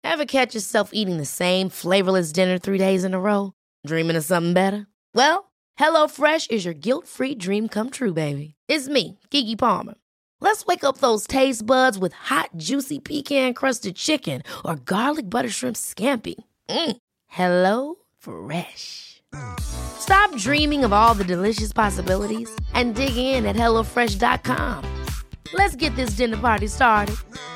Ever catch yourself eating the same flavorless dinner 3 days in a row? Dreaming of something better? Well, HelloFresh is your guilt-free dream come true, baby. It's me, Keke Palmer. Let's wake up those taste buds with hot, juicy pecan-crusted chicken or garlic butter shrimp scampi. Hello Fresh. Stop dreaming of all the delicious possibilities and dig in at HelloFresh.com. Let's get this dinner party started.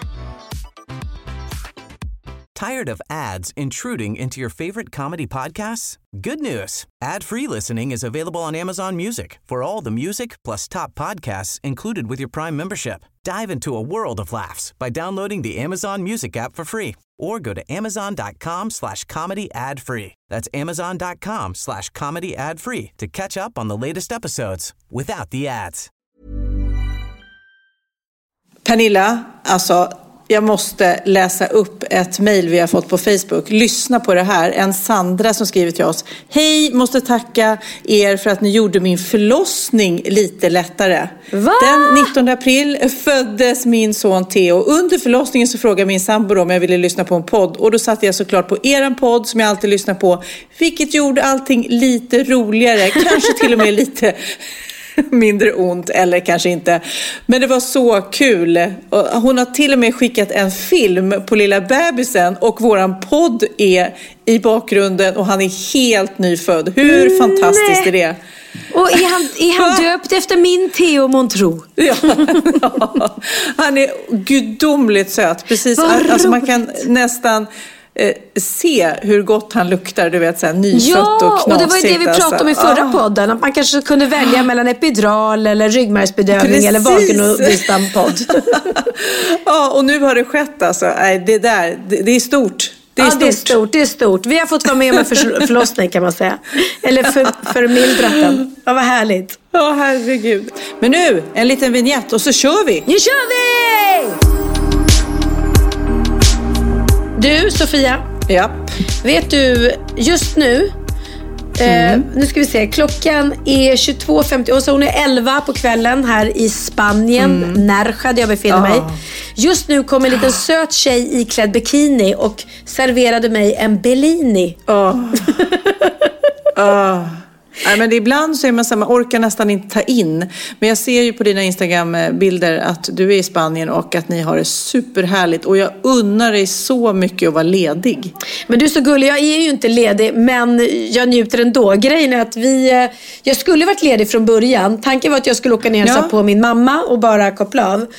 Tired of ads intruding into your favorite comedy podcasts? Good news. Ad-free listening is available on Amazon Music for all the music plus top podcasts included with your Prime membership. Dive into a world of laughs by downloading the Amazon Music app for free or go to amazon.com/comedy ad-free. That's amazon.com/comedy ad-free to catch up on the latest episodes without the ads. Pernilla, alltså jag måste läsa upp ett mejl vi har fått på Facebook. Lyssna på det här. En Sandra som skriver till oss. Hej, måste tacka er för att ni gjorde min förlossning lite lättare. Va? Den 19 april föddes min son Theo. Under förlossningen så frågade min sambo om jag ville lyssna på en podd. Och då satte jag såklart på eran podd som jag alltid lyssnar på. Vilket gjorde allting lite roligare. Kanske till och med lite mindre ont, eller kanske inte. Men det var så kul. Och hon har till och med skickat en film på lilla bebisen och våran podd är i bakgrunden och han är helt nyfödd. Hur fantastiskt är det? Och är han döpt efter min Theo Montro? Ja, han är gudomligt söt. Precis, alltså man kan nästan se hur gott han luktar, du vet, så här nyfött och knasigt. Och det var ju det vi pratade om i förra podden, att man kanske kunde välja mellan epidural eller ryggmärgsbedövning eller vaginodystampodd. Ja, och nu har det skett alltså. Det är stort. Det är stort. Vi har fått vara med om en förlossning kan man säga. Eller förmildrat den. Ja, vad härligt. Ja, herregud. Men nu, en liten vignett och så kör vi. Nu kör vi! Du, Sofia. Ja. Vet du, just nu, nu ska vi se, klockan är 22.50 och så hon är 11 på kvällen här i Spanien, Nerja där jag befinner mig. Just nu kom en liten söt tjej iklädd bikini och serverade mig en Bellini. Nej, men ibland så är man så här, man orkar nästan inte ta in. Men jag ser ju på dina Instagram-bilder att du är i Spanien och att ni har det superhärligt. Och jag unnar dig så mycket att vara ledig. Men du är så gullig, jag är ju inte ledig, men jag njuter ändå. Grejen är att jag skulle varit ledig från början. Tanken var att jag skulle åka ner och hälsa på min mamma och bara koppla av.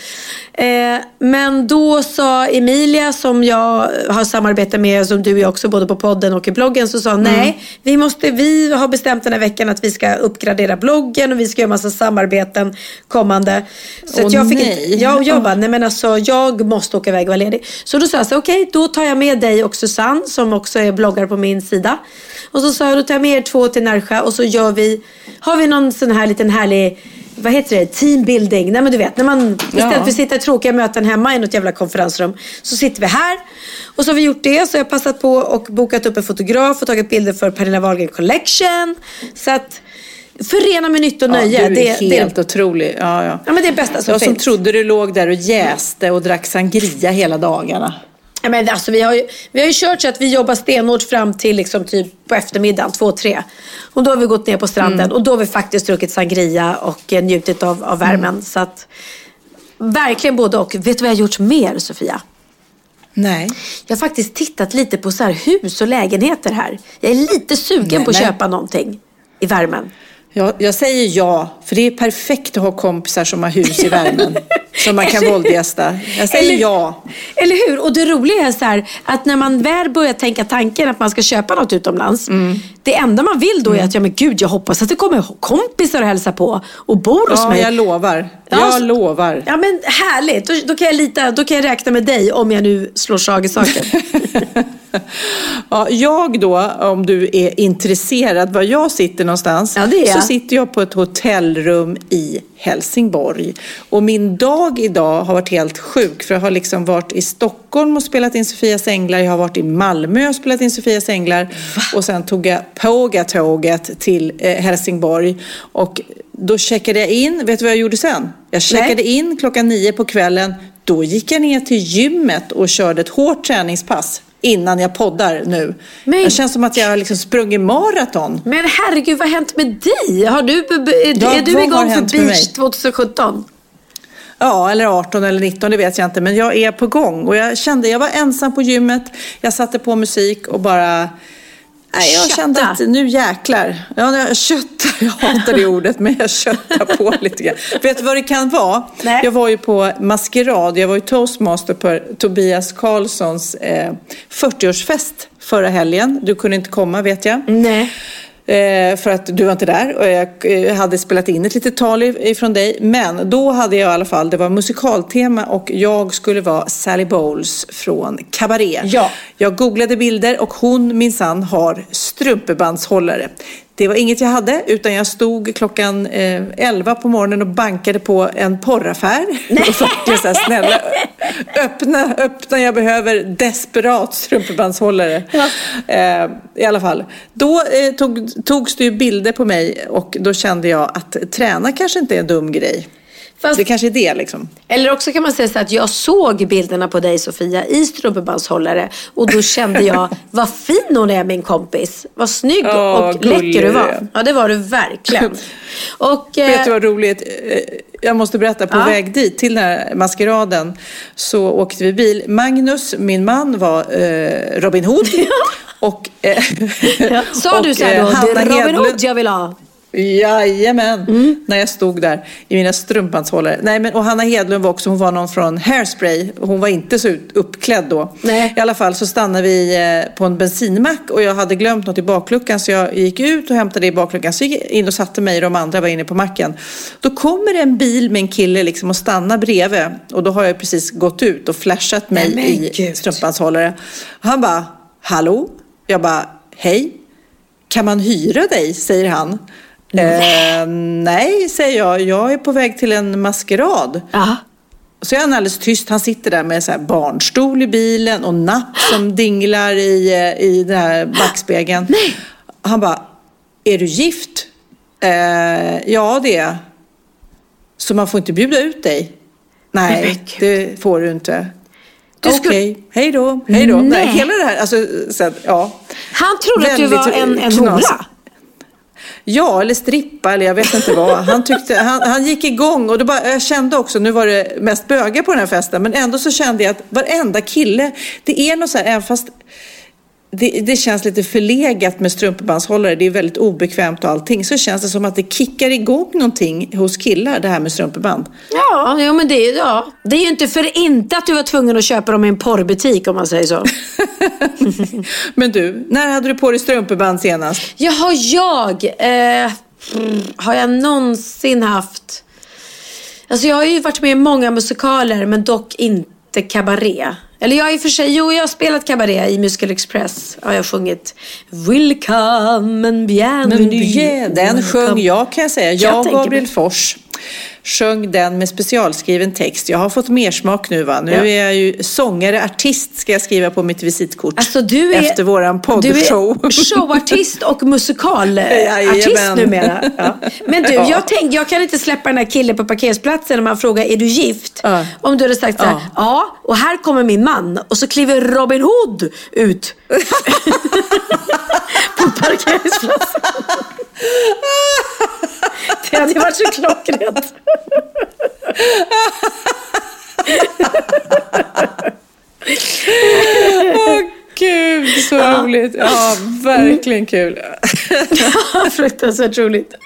Men då sa Emilia, som jag har samarbetat med, som du är också både på podden och i bloggen, så sa nej, vi har bestämt den här veckan att vi ska uppgradera bloggen och vi ska göra massa samarbeten kommande. Så att jag fick jag bara, nej men alltså jag måste åka iväg och vara ledig. Så då sa jag så okej, då tar jag med dig och Susanne som också är bloggare på min sida. Och så sa jag, då tar jag med er 2 till Nerja och så har vi någon sån här liten härlig, vad heter det? Teambuilding. Nej men du vet, när man istället för att sitta i tråkiga möten hemma i något jävla konferensrum, så sitter vi här. Och så har vi gjort det, så jag har passat på och bokat upp en fotograf och tagit bilder för Pernilla Wahlgren Collection. Så att förena med nytt och nöje. Du är helt otrolig. Ja, men det är bästa som jag finns. som trodde du låg där och jäste och drack sangria hela dagarna. Ja, men alltså, vi har ju kört så att vi jobbar stenhårt fram till liksom typ på eftermiddagen 2-3. Och då har vi gått ner på stranden och då har vi faktiskt druckit sangria och njutit av värmen. Så att verkligen både och. Vet du vad jag har gjort mer, Sofia? Nej. Jag har faktiskt tittat lite på så här hus och lägenheter här. Jag är lite sugen på att köpa någonting i värmen. Jag säger ja, för det är perfekt att ha kompisar som har hus i värmen som man kan våldgästa. Jag säger ja. Eller hur? Och det roliga är så här, att när man väl börjar tänka tanken att man ska köpa något utomlands, det enda man vill då är att, men gud, jag hoppas att det kommer kompisar och hälsa på och bor hos mig. Ja, jag lovar. Ja, men härligt. Då kan jag räkna med dig om jag nu slår slag i saken. Ja, jag då, om du är intresserad var jag sitter någonstans, så sitter jag på ett hotellrum i Helsingborg. Och min dag idag har varit helt sjuk, för jag har liksom varit i Stockholm och spelat in Sofias Änglar. Jag har varit i Malmö och spelat in Sofias Änglar. Och sen tog jag Pågatåget till Helsingborg. Och då checkade jag in. Vet du vad jag gjorde sen? Jag checkade in 9:00 på kvällen. Då gick jag ner till gymmet och körde ett hårt träningspass. innan jag poddar nu. Men... Det känns som att jag liksom sprungit maraton. Men herregud, vad har hänt med dig? Är du igång för Beach 2017? Ja, eller 18 eller 19, det vet jag inte. Men jag är på gång. Och jag var ensam på gymmet. Jag satte på musik och bara... Nej, jag kände att nu jäklar. Ja, jag hatar det ordet, men jag köttar på lite grann. Vet du vad det kan vara? Nej. Jag var ju på maskerad. Jag var ju toastmaster på Tobias Karlssons 40-årsfest förra helgen. Du kunde inte komma, vet jag. Nej. För att du var inte där och jag hade spelat in ett litet tal ifrån dig. Men då hade jag i alla fall, det var musikaltema och jag skulle vara Sally Bowles från Cabaret. Ja. Jag googlade bilder och hon minsann har strumpebandshållare. Det var inget jag hade, utan jag stod klockan 11 på morgonen och bankade på en porraffär. Och så så här, snälla, öppna, jag behöver desperat strumpebandshållare. Ja. I alla fall. Då togs det ju bilder på mig och då kände jag att träna kanske inte är en dum grej. Fast, det kanske är det liksom. Eller också kan man säga så att jag såg bilderna på dig, Sofia, i strumpebandshållare. Och då kände jag, vad fin hon är, min kompis. Vad snygg och läcker du var. Ja, det var du verkligen. Och, vet du vad roligt? Jag måste berätta, på väg dit till den här maskeraden så åkte vi bil. Magnus, min man, var Robin Hood. Och, sa du så här då, det är Robin Hood jag vill ha. Jajamän, när jag stod där i mina strumpbandshållare. Nej, men, och Hanna Hedlund var också, hon var någon från Hairspray. Hon var inte så uppklädd då. Nej. I alla fall så stannade vi på en bensinmack och jag hade glömt något i bakluckan, så jag gick ut och hämtade det i bakluckan. Så gick jag in och satte mig, de andra var inne på macken. Då kommer en bil med en kille liksom och stannar bredvid. Och då har jag precis gått ut och flashat mig i strumpbandshållare. Och han bara, hallå? Jag bara, hej. Kan man hyra dig? Säger han. Nej, säger jag. Jag är på väg till en maskerad. Aha. Så är han alldeles tyst. Han sitter där med så här barnstol i bilen och napp som dinglar i den här backspegeln. Nej. Han bara, är du gift? Ja, det är. Så man får inte bjuda ut dig? Nej, det får du inte. Okej, hej då. Nej, hela det här, alltså, så, ja. Han trodde att du var en hola. Ja, eller strippa, eller jag vet inte vad. Han gick igång och då bara, jag kände också, nu var det mest bögar på den här festen, men ändå så kände jag att varenda kille, det är något så här, även fast det känns lite förlegat med strumpebandshållare, det är väldigt obekvämt och allting, så känns det som att det kickar igång någonting hos killar, det här med strumpeband. Ja, men det är ju inte för inte att du var tvungen att köpa dem i en porrbutik, om man säger så. Men du, när hade du på dig strumpeband senast? Har jag någonsin haft... Alltså jag har ju varit med i många musikaler, men dock inte Cabaret. Eller jag i och för sig, jag har spelat Cabaret i Musical Express. Ja, jag har sjungit Welcome and bienvenue. Den sjöng jag, kan jag säga. Jag Gabriel Fors sjöng den med specialskriven text. Jag har fått mer smak nu, va? Nu är jag ju sångare, artist, ska jag skriva på mitt visitkort. Alltså du är, efter våran poddshow. Du är showartist och musikalartist numera. Ja. Men du, jag kan inte släppa den här killen på parkeringsplatsen när man frågar, är du gift? Om du hade sagt så här, ja, och här kommer min man. Och så kliver Robin Hood ut på parkeringsplatsen. Det hade varit så klockrent. Gud, så roligt. Ja, verkligen kul. Fruktansvärt roligt.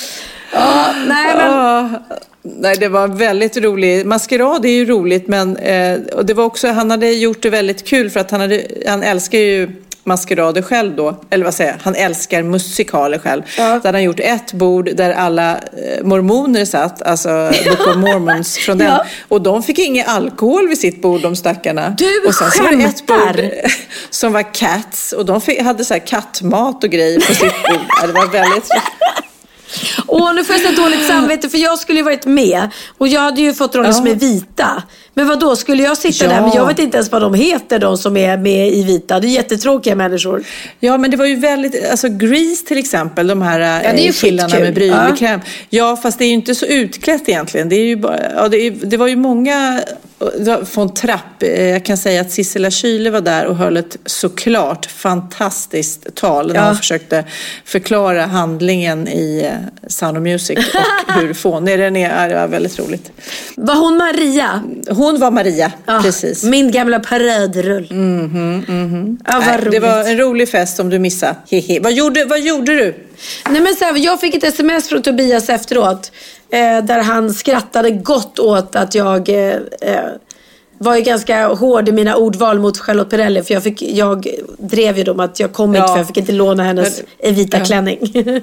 Nej, det var väldigt roligt. Maskerad är ju roligt, men och det var också, han hade gjort det väldigt kul för att han älskar ju maskerader själv då, eller vad säger jag? Han älskar musikaler själv. Så hade han gjort ett bord där alla mormoner satt, alltså Book of Mormons från den, och de fick ingen alkohol vid sitt bord, de stackarna. Och sen så var det ett bord som var cats, och de hade så här kattmat och grejer på sitt bord. Ja, det var väldigt... Nu får jag så dåligt samvete, för jag skulle ju varit med och jag hade ju fått roller som är vita. Men vad då skulle jag sitta där? Men jag vet inte ens vad de heter, de som är med i vita. Det är jättetråkiga människor. Ja, men det var ju väldigt, alltså Grease till exempel, de här killarna med brynekräm. Ja, fast det är ju inte så utklätt egentligen. Det är ju bara, det var ju många Från trapp. Jag kan säga att Sissela Kyle var där och höll ett såklart fantastiskt tal när hon försökte förklara handlingen i Sound of Music och hur fånig den är. Det var väldigt roligt. Var hon Maria? Hon var Maria, precis. Min gamla paradrull. Det var en rolig fest som du missade. Hehe. Vad gjorde du? Nej, men så här, jag fick ett sms från Tobias efteråt. Där han skrattade gott åt att jag var ju ganska hård i mina ordval mot Charlotte Perrelli. För jag drev ju dem att jag kom inte för jag fick inte låna hennes vita klänning.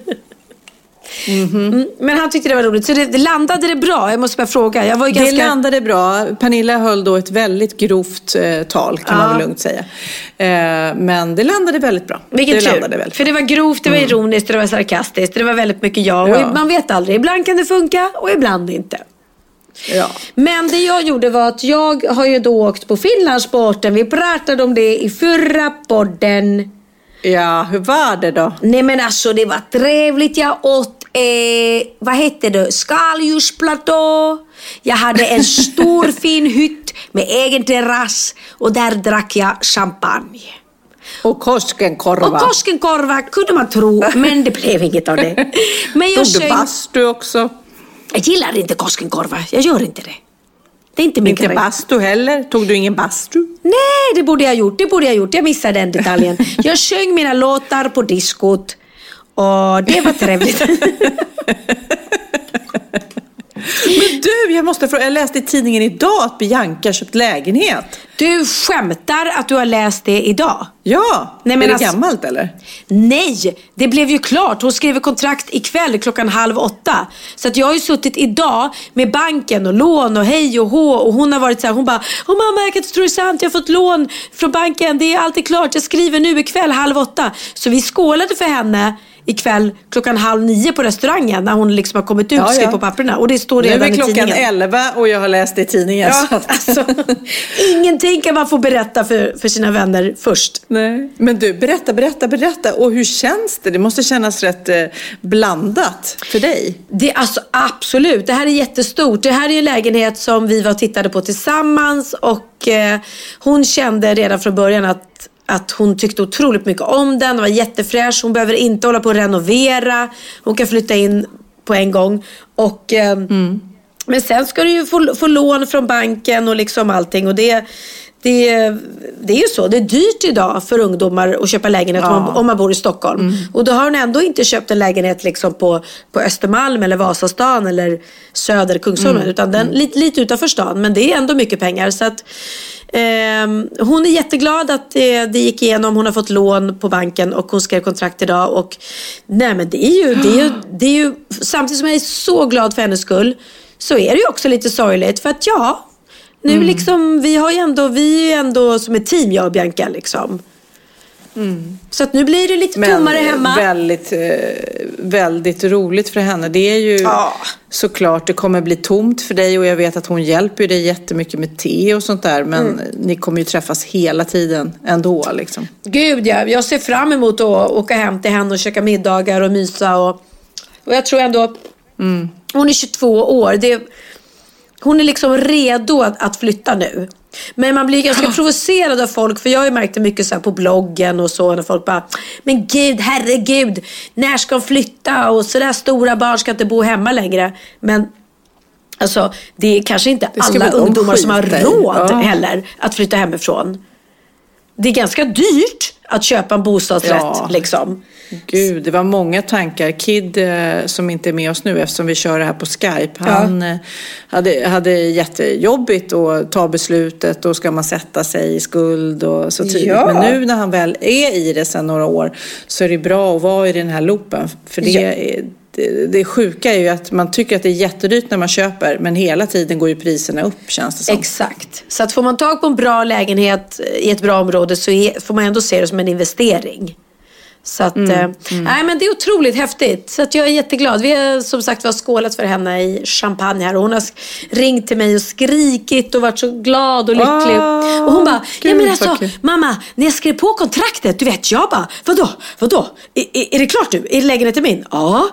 Men han tyckte det var roligt. Så det landade det bra? Jag måste bara fråga. Det landade bra. Pernilla höll då ett väldigt grovt tal, kan man väl lugnt säga. Men det landade väldigt bra. Vilket tur. För det var grovt, det var ironiskt, det var sarkastiskt. Det var väldigt mycket och man vet aldrig. Ibland kan det funka och ibland inte. Ja. Men det jag gjorde var att jag har ju då åkt på Finlandsbåten. Vi pratade om det i förra podden. Ja, hur var det då? Nej, men alltså det var trevligt. Jag åt vad hette det? Skaldjursplatå. Jag hade en stor fin hytt med egen terrass och där drack jag champagne. Och Koskenkorva kunde man tro, men det blev inget av det. Men jag tog du bastu också? Jag gillar inte Koskenkorva, jag gör inte det. Det är inte min grej. Bastu heller? Tog du ingen bastu? Nej, det borde jag gjort. Jag missade den detaljen. Jag sjöng mina låtar på diskot. Och det var trevligt. Men du, jag måste fråga. Jag läste i tidningen idag att Bianca köpt lägenhet. Du skämtar att du har läst det idag? Ja, nej, men är det gammalt eller? Nej, det blev ju klart. Hon skrev kontrakt ikväll 7:30. Så att jag har ju suttit idag med banken och lån och hej och hå. Och hon har varit så här, hon bara, mamma, jag kan inte tro det är sant. Jag har fått lån från banken, det är alltid klart. Jag skriver nu ikväll 7:30. Så vi skålade för henne ikväll 8:30 på restaurangen när hon liksom har kommit ut och skrivit på papperna. Och det står redan i tidningen. Nu är klockan 11 och jag har läst det i tidningen. Ja, alltså, ingenting kan man få berätta för sina vänner först. Nej. Men du, berätta. Och hur känns det? Det måste kännas rätt blandat för dig. Det, alltså, absolut. Det här är jättestort. Det här är en lägenhet som vi var och tittade på tillsammans. Och hon kände redan från början att hon tyckte otroligt mycket om den. Den var jättefräsch. Hon behöver inte hålla på att renovera. Hon kan flytta in på en gång. Och, men sen ska du ju få lån från banken och liksom allting. Och det är ju så. Det är dyrt idag för ungdomar att köpa lägenhet om man bor i Stockholm. Och då har hon ändå inte köpt en lägenhet liksom på Östermalm eller Vasastan eller Söder Kungsholmen. Utan den lite utanför stan. Men det är ändå mycket pengar. Så att hon är jätteglad att det gick igenom. Hon har fått lån på banken och hon skrev kontrakt idag. Och nej, men det är ju samtidigt som jag är så glad för hennes skull, så är det ju också lite sorgligt. För att nu liksom vi är ju ändå som ett team, jag och Bianca liksom. Så att nu blir det lite tommare hemma. Väldigt, väldigt roligt för henne. Det är ju såklart, det kommer bli tomt för dig. Och jag vet att hon hjälper dig jättemycket med te och sånt där. Men ni kommer ju träffas hela tiden ändå liksom. Gud ja, jag ser fram emot att åka hem till henne och käka middagar och mysa. Och jag tror ändå, hon är 22 år. Hon är liksom redo att flytta nu. Men man blir ganska provocerad av folk. För jag har ju märkt det mycket så här på bloggen och så. När folk bara, men gud, herregud, när ska de flytta? Och så där stora barn ska inte bo hemma längre. Men alltså, det är kanske inte alla ungdomar som har råd heller att flytta hemifrån. Det är ganska dyrt att köpa en bostadsrätt liksom. Gud, det var många tankar. Kid, som inte är med oss nu eftersom vi kör det här på Skype, han hade jättejobbigt att ta beslutet och ska man sätta sig i skuld och så tidigt. Men nu när han väl är i det sedan några år så är det bra att vara i den här loopen. För det sjuka är ju att man tycker att det är jättedyrt när man köper, men hela tiden går ju priserna upp, känns det som. Exakt. Så att får man tag på en bra lägenhet i ett bra område så får man ändå se det som en investering. Så att, nej, men det är otroligt häftigt. Så att jag är jätteglad. Vi har som sagt skålat för henne i champagne här. Och hon har ringt till mig och skrikit och varit så glad och lycklig. Och hon bara, men alltså, mamma, när jag skrev på kontraktet, du vet, jag bara, vadå? Är det klart nu? Är lägenheten min? Ja.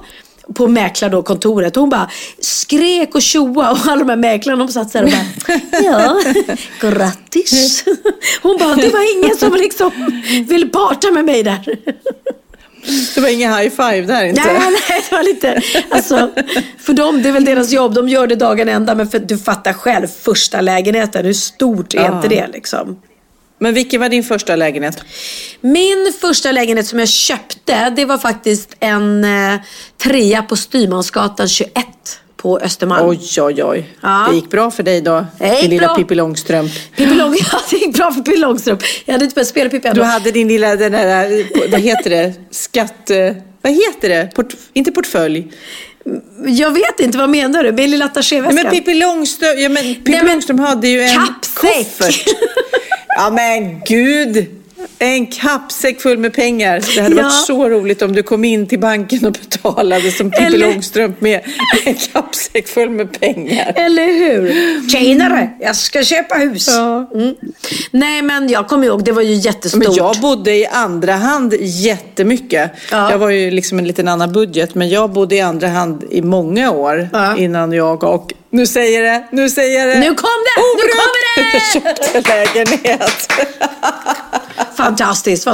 på mäklar då kontoret. Hon bara skrek och tjoa och alla de här mäklarna de satt så här och bara ja, grattis. Hon bara, det var ingen som liksom ville parta med mig där. Det var ingen high five där inte. Nej, det var lite, alltså, för dem, det är väl deras jobb, de gör det dagen ända, men för du fattar själv, första lägenheten, hur stort är inte det liksom? Men vilken var din första lägenhet? Min första lägenhet som jag köpte, det var faktiskt en 3 på Styrmansgatan 21 på Östermalm. Oj. Ja. Det gick bra för dig då, din lilla Pippi Långstrump. Ja, det gick bra för Pippi Långstrump. Jag hade inte börjat spela Pippi. Du hade din lilla, den där, vad heter det? Vad heter det? Inte portfölj. Jag vet inte, vad menar du? Min lilla attachéväska. Men Pippi Långstrump hade ju en koffert. Ja men gud, en kappsäck full med pengar. Det hade varit så roligt om du kom in till banken och betalade som Pippi Långstrump med en kappsäck full med pengar. Eller hur? Tjänare, jag ska köpa hus. Ja. Nej men jag kommer ihåg, det var ju jättestort. Men jag bodde i andra hand jättemycket. Ja. Jag var ju liksom en liten annan budget, men jag bodde i andra hand i många år innan jag och... Nu säger det. Nu kom det! Jag köpte lägenhet. Fantastiskt.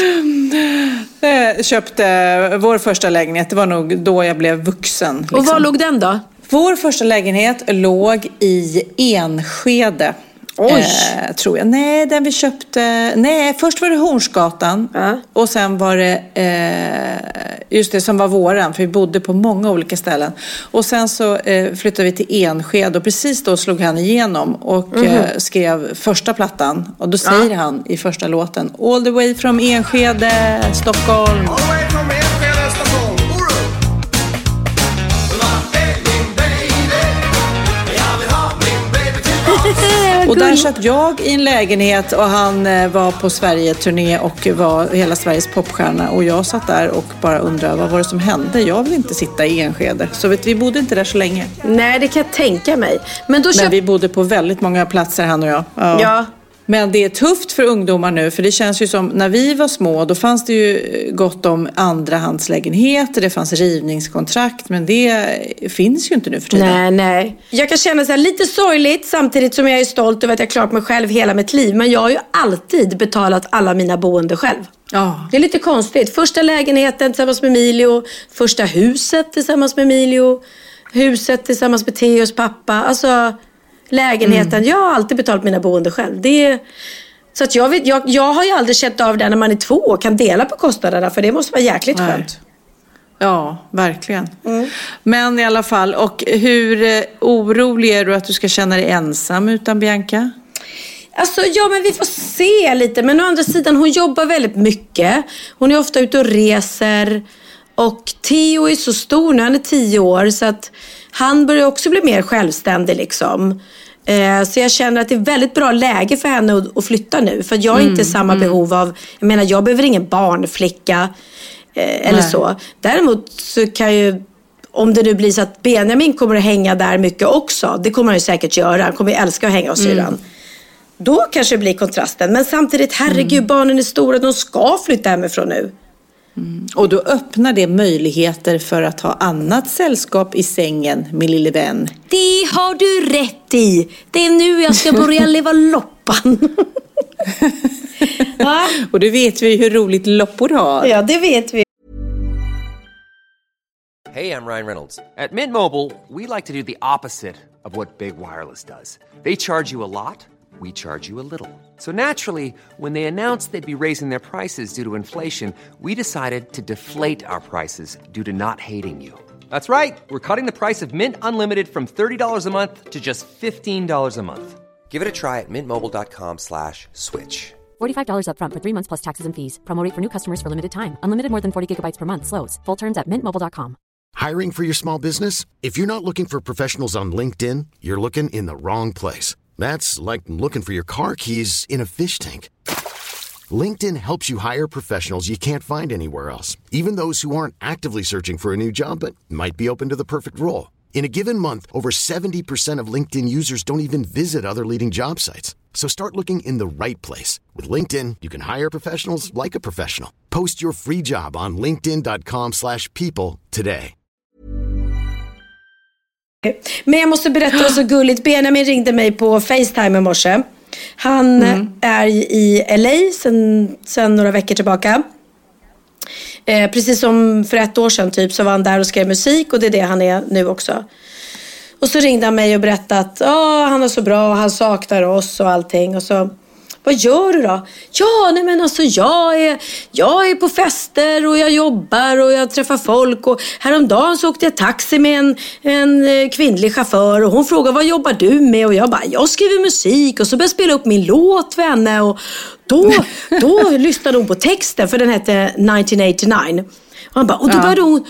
Jag köpte vår första lägenhet. Det var nog då jag blev vuxen. Liksom. Och var låg den då? Vår första lägenhet låg i Enskede. Tror jag. Nej, den vi köpte... Nej, först var det Hornsgatan. Och sen var det... just det, som var våran. För vi bodde på många olika ställen. Och sen så flyttade vi till Enskede. Och precis då slog han igenom. Och skrev första plattan. Och då säger han i första låten: All the way from Enskede, Stockholm. All the way from Enskede, Stockholm. Och där satt jag i en lägenhet och han var på Sverige-turné och var hela Sveriges popstjärna. Och jag satt där och bara undrade, vad var det som hände? Jag vill inte sitta i Enskede. Så vi bodde inte där så länge. Nej, det kan jag tänka mig. Men vi bodde på väldigt många platser, han och jag. Ja. Men det är tufft för ungdomar nu, för det känns ju som när vi var små, då fanns det ju gott om andrahandslägenheter, det fanns rivningskontrakt, men det finns ju inte nu för tiden. Nej. Jag kan känna så här lite sorgligt samtidigt som jag är stolt över att jag klarat mig själv hela mitt liv, men jag har ju alltid betalat alla mina boende själv. Ja. Det är lite konstigt. Första lägenheten tillsammans med Emilio, första huset tillsammans med Emilio, huset tillsammans med Theos pappa, alltså lägenheten. Jag har alltid betalat mina boende själv. Så att jag har ju aldrig känt av det när man är 2 och kan dela på kostnaderna, för det måste vara jäkligt skönt. Ja, verkligen. Men i alla fall, och hur orolig är du att du ska känna dig ensam utan Bianca? Alltså, ja, men vi får se lite. Men å andra sidan, hon jobbar väldigt mycket. Hon är ofta ute och reser. Och Theo är så stor när han är 10 år, så att han börjar också bli mer självständig liksom. Så jag känner att det är väldigt bra läge för henne att flytta nu. För jag har inte samma behov av... Jag menar, jag behöver ingen barnflicka eller så. Däremot så kan ju... Om det nu blir så att Benjamin kommer att hänga där mycket också. Det kommer han ju säkert göra. Han kommer ju älska att hänga hos syrran. Då kanske det blir kontrasten. Men samtidigt, herregud, barnen är stora. De ska flytta hemifrån nu. Och då öppnar det möjligheter för att ha annat sällskap i sängen, min lille vän. Det har du rätt i. Det är nu jag ska börja leva loppan. Och det vet vi hur roligt loppor har. Ja, det vet vi. Hey, I'm Ryan Reynolds. At Mint Mobile, we like to do the opposite of what Big Wireless does. They charge you a lot. We charge you a little. So naturally, when they announced they'd be raising their prices due to inflation, we decided to deflate our prices due to not hating you. That's right. We're cutting the price of Mint Unlimited from $30 a month to just $15 a month. Give it a try at mintmobile.com/switch. $45 up front for 3 months plus taxes and fees. Promo rate for new customers for limited time. Unlimited more than 40 gigabytes per month. Slows full terms at mintmobile.com. Hiring for your small business? If you're not looking for professionals on LinkedIn, you're looking in the wrong place. That's like looking for your car keys in a fish tank. LinkedIn helps you hire professionals you can't find anywhere else, even those who aren't actively searching for a new job but might be open to the perfect role. In a given month, over 70% of LinkedIn users don't even visit other leading job sites. So start looking in the right place. With LinkedIn, you can hire professionals like a professional. Post your free job on linkedin.com/people today. Men jag måste berätta vad så gulligt. Benjamin ringde mig på FaceTime i morse. Han är i LA sen några veckor tillbaka. Precis som för 1 år sedan typ så var han där och skrev musik. Och det är det han är nu också. Och så ringde han mig och berättade att han är så bra och han saknar oss och allting. Och så, vad gör du då? Ja, nej men alltså jag är på fester och jag jobbar och jag träffar folk. Och häromdagen så åkte jag taxi med en kvinnlig chaufför. Och hon frågade, vad jobbar du med? Och jag bara, jag skriver musik. Och så började jag spela upp min låt för henne. Och då lyssnade hon på texten, för den hette 1989. Och han bara, och då började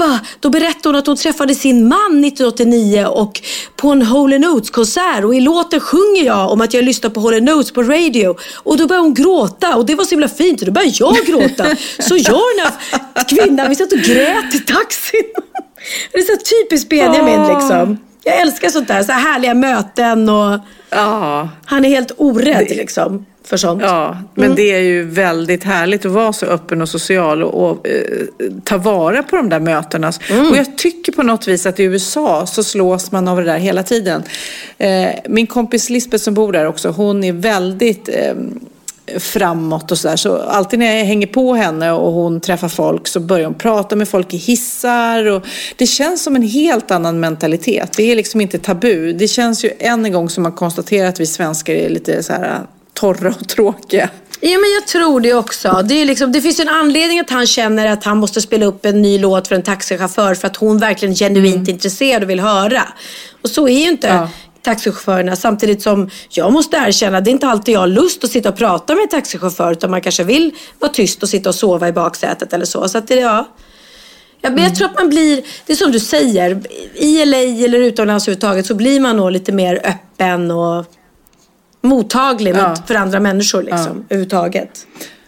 då berättade hon att hon träffade sin man 1989 och på en Hall & Oates-konsert, och i låten sjunger jag om att jag lyssnar på Hall & Oates på radio, och då började hon gråta och det var så himla fint, och då började jag gråta. Så jag och den här kvinnan, vi satt och grät i taxin. Det är så typiskt Benjamin liksom. Jag älskar sånt där, så här härliga möten och han är helt orädd liksom. För sånt. Ja, men det är ju väldigt härligt att vara så öppen och social och ta vara på de där mötena. Och jag tycker på något vis att i USA så slås man av det där hela tiden. Min kompis Lisbeth som bor där också, hon är väldigt framåt och sådär. Så alltid när jag hänger på henne och hon träffar folk så börjar hon prata med folk i hissar. Och det känns som en helt annan mentalitet. Det är liksom inte tabu. Det känns ju än en gång som man konstaterar att vi svenskar är lite så här torra och tråkiga. Ja, men jag tror det också. Det är liksom, det finns ju en anledning att han känner att han måste spela upp en ny låt för en taxichaufför för att hon verkligen genuint är intresserad och vill höra. Och så är ju inte taxichaufförerna. Samtidigt som jag måste erkänna, det är inte alltid jag har lust att sitta och prata med en taxichaufför, utan man kanske vill vara tyst och sitta och sova i baksätet eller så. Så att det, men jag tror att man blir, det är som du säger, i LA eller utomlands överhuvudtaget så blir man nog lite mer öppen och mottaglig för andra människor liksom, överhuvudtaget.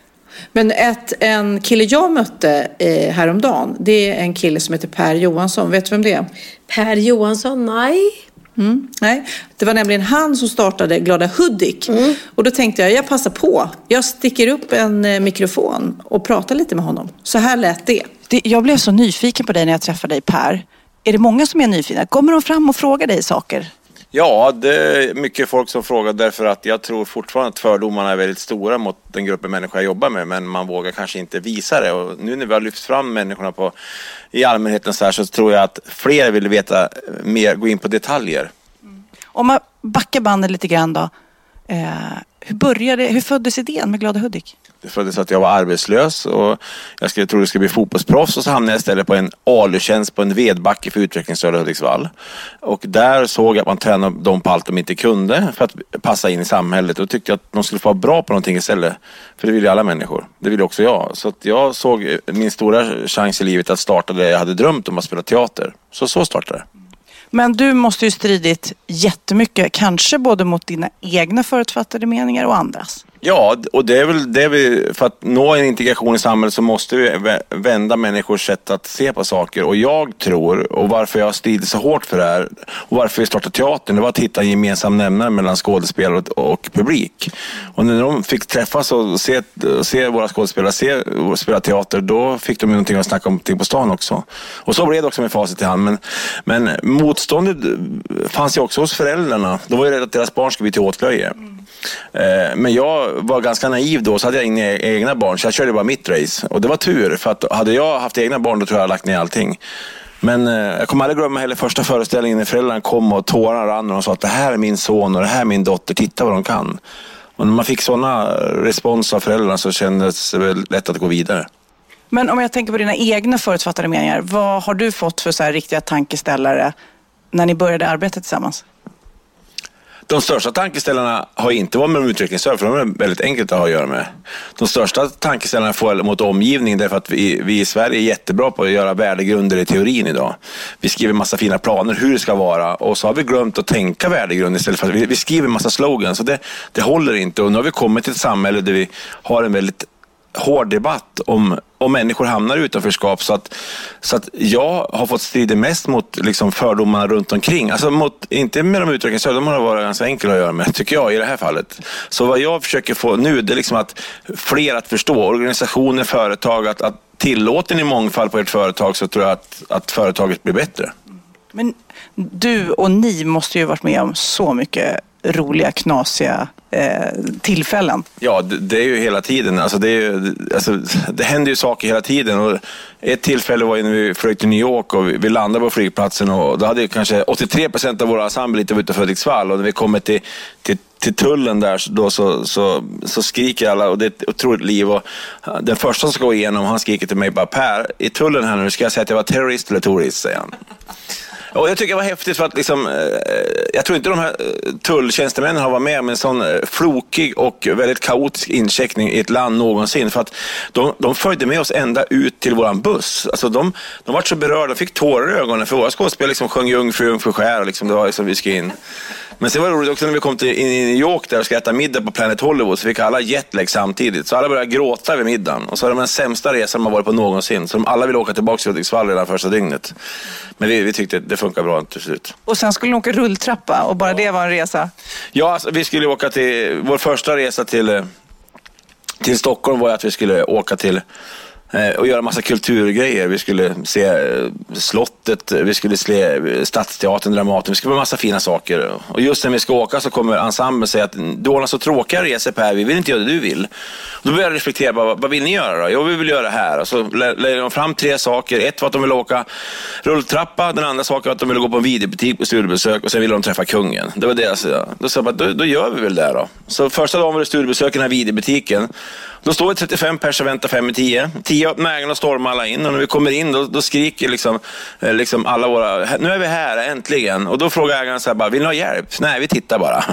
Men en kille jag mötte häromdagen, det är en kille som heter Per Johansson. Vet du vem det är? Per Johansson, nej. Nej, det var nämligen han som startade Glada Hudik. Och då tänkte jag passar på. Jag sticker upp en mikrofon och pratar lite med honom. Så här lät det. Jag blev så nyfiken på dig när jag träffade dig, Per. Är det många som är nyfikna? Kommer de fram och frågar dig saker? Ja, det är mycket folk som frågar, därför att jag tror fortfarande att fördomarna är väldigt stora mot den gruppen människor jag jobbar med, men man vågar kanske inte visa det. Och nu när vi har lyft fram människorna i allmänheten så tror jag att fler vill veta mer, gå in på detaljer. Om man backar bandet lite grann då, hur föddes idén med Glada Hudik? Det föddes att jag var arbetslös och jag trodde jag skulle bli fotbollsproffs, och så hamnade jag istället på en ALU-tjänst på en vedbacke för utvecklingsstörda Hudiksvall. Och där såg jag att man tränade dem på allt de inte kunde för att passa in i samhället, och tyckte att de skulle få vara bra på någonting istället. För det vill ju alla människor. Det vill också jag. Så att jag såg min stora chans i livet att starta det jag hade drömt om, att spela teater. Så startade det. Men du måste ju stridit jättemycket, kanske både mot dina egna förutfattade meningar och andras. Ja, och det är väl det för att nå en integration i samhället så måste vi vända människors sätt att se på saker. Och jag tror, och varför jag strider så hårt för det här och varför vi startade teatern, det var att hitta en gemensam nämnare mellan skådespelare och publik. Och när de fick träffas och se våra skådespelare spela teater, då fick de någonting att snacka om på stan också. Och så blev det också med facit i hand. Men motståndet fanns ju också hos föräldrarna. De var ju rädda att deras barn skulle bli till åtlöje. Men jag var ganska naiv då, så hade jag inga egna barn, så jag körde bara mitt race. Och det var tur, för att hade jag haft egna barn då tror jag lagt ner allting. Men jag kommer aldrig glömma heller första föreställningen när föräldrarna kom och tårarna rann och de sa att det här är min son och det här är min dotter, titta vad de kan. Och när man fick sådana respons av föräldrarna så kändes det väl lätt att gå vidare. Men om jag tänker på dina egna förutfattade meningar, vad har du fått för så här riktiga tankeställare när ni började arbeta tillsammans? De största tankeställarna har inte varit med utvecklingsstörda, för de är väldigt enkelt att ha att göra med. De största tankeställarna får mot omgivningen, därför att vi i Sverige är jättebra på att göra värdegrunder i teorin idag. Vi skriver massa fina planer hur det ska vara, och så har vi glömt att tänka värdegrund istället för att vi skriver massa slogans, så det håller inte. Och nu har vi kommit till ett samhälle där vi har en väldigt hård debatt om människor hamnar i utanförskap, så att jag har fått strida mest mot liksom fördomarna runt omkring, alltså inte med de utvecklingsstörda, de har varit ganska enkla att göra med, tycker jag i det här fallet. Så vad jag försöker få nu, det är liksom att fler att förstå, organisationer, företag, att tillåter ni mångfald på ert företag, så tror jag att företaget blir bättre. Men du och ni måste ju varit med om så mycket roliga, knasiga tillfällen. Ja, det är ju hela tiden. Alltså det händer ju saker hela tiden. Och ett tillfälle var ju när vi flög till New York och vi landade på flygplatsen och då hade kanske 83% av våra ensemble inte varit utanför Hudiksvall, och när vi kommer till tullen där då så skriker alla, och det är ett otroligt liv, och den första som ska gå igenom, han skriker till mig bara: Per, i tullen här nu ska jag säga att jag var terrorist eller turist, säger han. Och jag tycker det var häftigt för att liksom, jag tror inte de här tulltjänstemännen har varit med om en sån flokig och väldigt kaotisk incheckning i ett land någonsin, för att de följde med oss ända ut till våran buss. Alltså de var så berörda, de fick tårar i ögonen, för våra skådespelare liksom sjöng Jungfru skär, och liksom, det var liksom vi ska in. Men sen var det roligt också när vi kom till New York där och ska äta middag på Planet Hollywood, så fick alla jetlag samtidigt. Så alla började gråta vid middagen. Och så var det den sämsta resan man varit på någonsin. Så de alla ville åka tillbaka till Hudiksvall redan första dygnet. Men vi tyckte det funkar bra till slut. Och sen skulle ni åka rulltrappa, och bara det var en resa? Ja, alltså, vi skulle åka till... Vår första resa till Stockholm var att vi skulle åka till... och göra massa kulturgrejer. Vi skulle se slottet, vi skulle se Stadsteatern, Dramaten, vi skulle göra massa fina saker. Och just när vi ska åka så kommer ensemblen säga att du ordnar så tråkiga resor, Per, vi vill inte göra det du vill. Och då börjar jag reflektera, vad vill ni göra då? Jo, vi vill göra det här. Och så lägger de fram 3 saker. Ett var att de vill åka rulltrappa, den andra saken var att de ville gå på en videobutik på studiebesök, och sen ville de träffa kungen. Det var det jag sa. Då sa jag, då gör vi väl det då. Så första dagen var det studiebesök i den här videobutiken. Då står vi 35 pers och väntar 5:10. 10 öppnar ägarna och stormar alla in. Och när vi kommer in då skriker liksom alla våra... Nu är vi här, äntligen. Och då frågar ägarna så här bara: vill ni ha hjälp? Nej, vi tittar bara.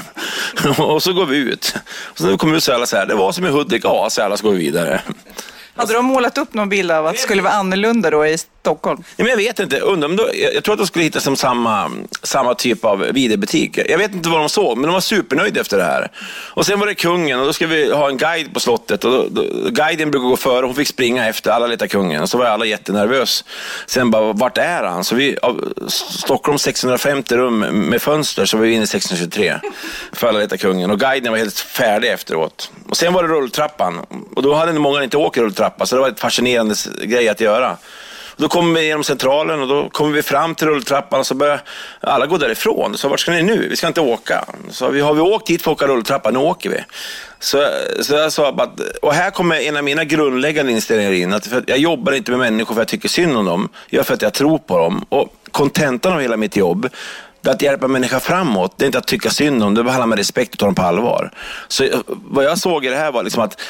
Och så går vi ut. Och så när vi kommer ut så alla så här: det var som i Hudik, ja, så alla ska gå vidare. Hade de målat upp någon bild av att det skulle vara annorlunda då i Stockholm? Ja, men jag vet inte. Jag tror att de skulle hitta som samma typ av videobutik. Jag vet inte vad de såg, men de var supernöjda efter det här. Och sen var det kungen, och då ska vi ha en guide på slottet. Och guiden brukar gå före, och hon fick springa efter. Alla letar kungen. Och så var alla jättenervös. Sen bara, vart är han? Så vi, av Stockholm 650 rum med fönster, så var vi inne i 623. För alla letar kungen. Och guiden var helt färdig efteråt. Och sen var det rulltrappan. Och då hade många inte åkt rulltrappa, så det var ett fascinerande grej att göra. Då kommer vi genom centralen, och då kommer vi fram till rulltrappan, och så börjar alla gå därifrån. Så vart ska ni nu? Vi ska inte åka. Så har vi åkt hit för att åka rulltrappan, nu åker vi. Så jag sa bara, och här kommer en av mina grundläggande inställningar in, att för jag jobbar inte med människor för att jag tycker synd om dem, jag för att jag tror på dem. Och kontentan av hela mitt jobb, det är att hjälpa människor framåt. Det är inte att tycka synd om, det behandlar med respekt och ta dem på allvar. Så vad jag såg i det här var liksom att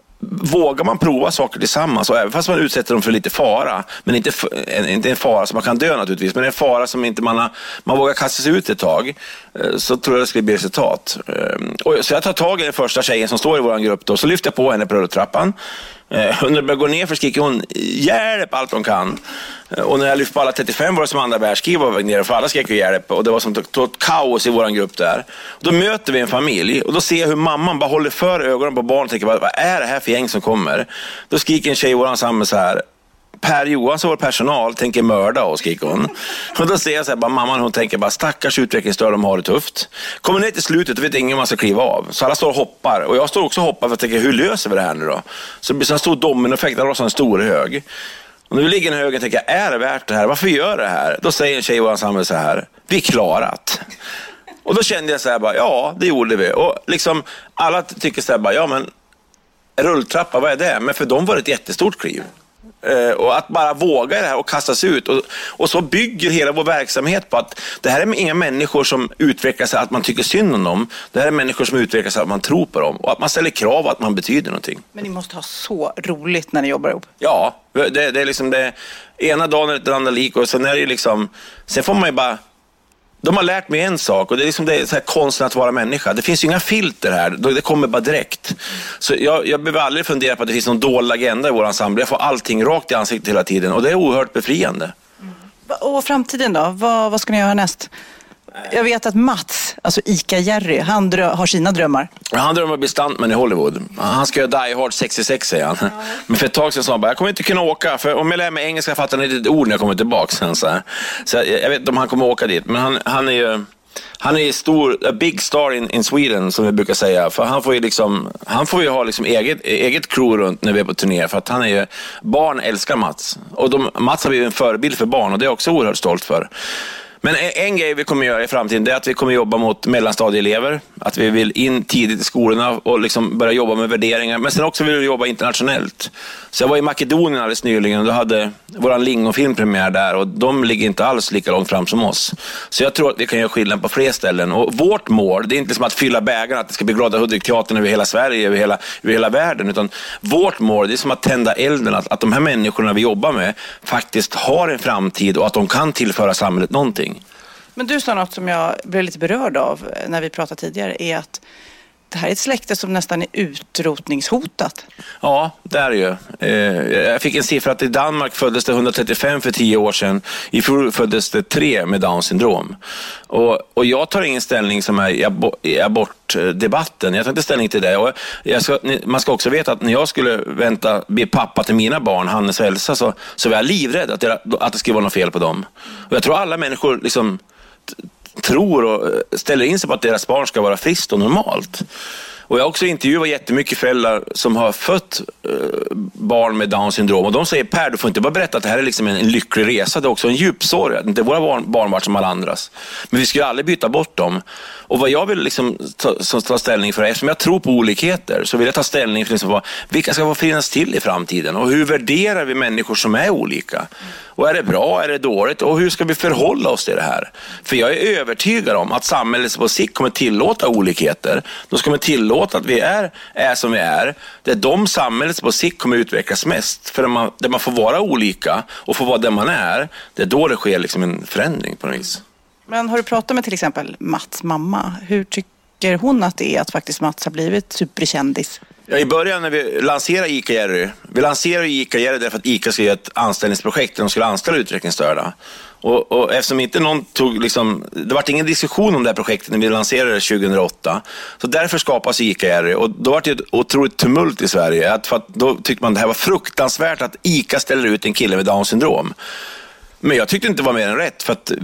vågar man prova saker tillsammans, och även fast man utsätter dem för lite fara, men inte en fara som man kan dö naturligtvis, men en fara som inte man vågar kasta sig ut ett tag, så tror jag det skulle bli resultat. Så jag tar tag i den första tjejen som står i vår grupp då, så lyfter jag på henne på rulltrappan. När det börjar gå ner för skriker hon hjälp allt hon kan. Och när jag lyfte på alla 35 var det som andra världskrig var nere, för alla skrek hjälp, och det var som ett kaos i våran grupp där. Då möter vi en familj, och då ser jag hur mamman bara håller för ögonen på barnen och tänker, vad är det här för gäng som kommer? Då skriker en tjej i våran samman så här: Per Johansson, vår personal, tänker mörda oss, skriker hon. Och då ser jag så här, bara mamman, hon tänker bara, stackars utvecklingsstörda, de har det tufft. Kommer ner till slutet och vet ingen om man ska kliva av. Så alla står och hoppar, och jag står också och hoppar för att tänka, hur löser vi det här nu då? Så det blir så en stor dominoeffekt, det var en stor hög. Och när vi ligger i en hög och tänker, är det värt det här? Varför gör det här? Då säger en tjej i vår samhälle så här: vi är klarat. Och då kände jag så här, bara, ja, det gjorde vi. Och liksom, alla tycker så här, bara, ja men rulltrappa, vad är det? Men för dem var det ett jättestort kliv. Och att bara våga det här och kastas ut, och så bygger hela vår verksamhet på att det här är inga människor som utvecklar sig att man tycker synd om dem. Det här är människor som utvecklar sig att man tror på dem, och att man ställer krav och att man betyder någonting. Men ni måste ha så roligt när ni jobbar ihop. Ja, det är liksom det ena dagen är det andra lik, och sen är det liksom, sen får man ju bara, de har lärt mig en sak, och det är liksom det så här konsten att vara människa. Det finns ju inga filter här, det kommer bara direkt. Så jag behöver aldrig fundera på att det finns någon dålig agenda i vår ensemble. Jag får allting rakt i ansiktet hela tiden, och det är oerhört befriande. Och framtiden då? Vad ska ni göra näst? Jag vet att Mats, alltså Ica-Jerry, han har sina drömmar. Han drömmer att bli stuntman i Hollywood. Han ska göra Die Hard 66, säger han. Ja. Men för ett tag sedan sa han bara, jag kommer inte kunna åka, för om jag lär mig engelska fattar han inte ett ord när jag kommer tillbaka. Så jag vet inte om han kommer åka dit, men han är ju... Han är a big star in Sweden, som vi brukar säga. För han får ju ha liksom eget crew runt när vi är på turné. För att han är ju, barn älskar Mats. Och Mats har blivit en förebild för barn, och det är jag också oerhört stolt för. Men en grej vi kommer göra i framtiden, det är att vi kommer jobba mot mellanstadieelever. Att vi vill in tidigt i skolorna och liksom börja jobba med värderingar. Men sen också vill vi jobba internationellt. Så jag var i Makedonien alldeles nyligen och då hade våran Lingofilm premiär där. Och de ligger inte alls lika långt fram som oss. Så jag tror att vi kan göra skillnad på fler ställen. Och vårt mål, det är inte som att fylla bägarna, att det ska bli Glada Hudik-teatern över hela Sverige, över hela världen. Utan vårt mål, det är som att tända elden. Att de här människorna vi jobbar med faktiskt har en framtid och att de kan tillföra samhället någonting. Men du sa något som jag blev lite berörd av när vi pratade tidigare, är att det här är ett släkte som nästan är utrotningshotat. Ja, det är det ju. Jag fick en siffra att i Danmark föddes det 135 för 10 år sedan. I fjol föddes det 3 med Downs syndrom. Och jag tar ingen ställning som är i abortdebatten. Jag tar inte ställning till det. Och man ska också veta att när jag skulle bli pappa till mina barn, Hannes och Elsa, så var jag livrädd att det skulle vara något fel på dem. Och jag tror alla människor liksom tror och ställer in sig på att deras barn ska vara friskt och normalt. Och jag har också intervjuat jättemycket föräldrar som har fött barn med Downs syndrom. Och de säger, Per, du får inte bara berätta att det här är liksom en lycklig resa. Det är också en djup sorg. Att inte våra barn var som alla andras. Men vi skulle aldrig byta bort dem. Och vad jag vill liksom ta ställning för, eftersom jag tror på olikheter, så vill jag ta ställning för liksom vilka ska få finnas till i framtiden. Och hur värderar vi människor som är olika? Och är det bra, är det dåligt? Och hur ska vi förhålla oss till det här? För jag är övertygad om att samhället på sikt kommer tillåta olikheter. De kommer tillåta att vi är som vi är. Det är de samhället på sikt kommer utvecklas mest. För där man får vara olika och få vara där man är, det är då det sker liksom en förändring på något vis. Men har du pratat med till exempel Mats mamma? Hur tycker hon att det är att faktiskt Mats har blivit superkändis? Ja, i början när vi lanserade ICA Jerry. Vi lanserade ICA Jerry därför att ICA skulle göra ett anställningsprojekt där de skulle anställa utvecklingsstörda. Och eftersom inte någon tog liksom, det var ingen diskussion om det här projektet när vi lanserade det 2008. Så därför skapas ICA Jerry. Och då var det ett otroligt tumult i Sverige. För att då tyckte man att det här var fruktansvärt att ICA ställer ut en kille med Downs syndrom. Men jag tyckte inte det var mer än rätt, för att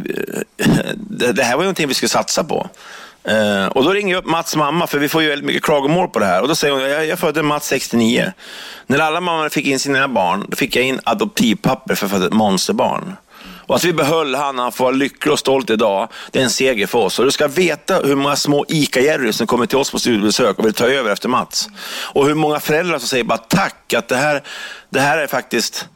det här var ju någonting vi skulle satsa på. Och då ringer jag upp Mats mamma, för vi får ju väldigt mycket klagomål på det här. Och då säger hon, jag födde Mats 69. När alla mammor fick in sina barn, då fick jag in adoptivpapper för att föda ett monsterbarn. Och att vi behöll han får vara lycklig och stolt idag, det är en seger för oss. Och du ska veta hur många små ICA-Jerry som kommer till oss på studiebesök och vill ta över efter Mats. Och hur många föräldrar som säger bara tack, att det här är faktiskt...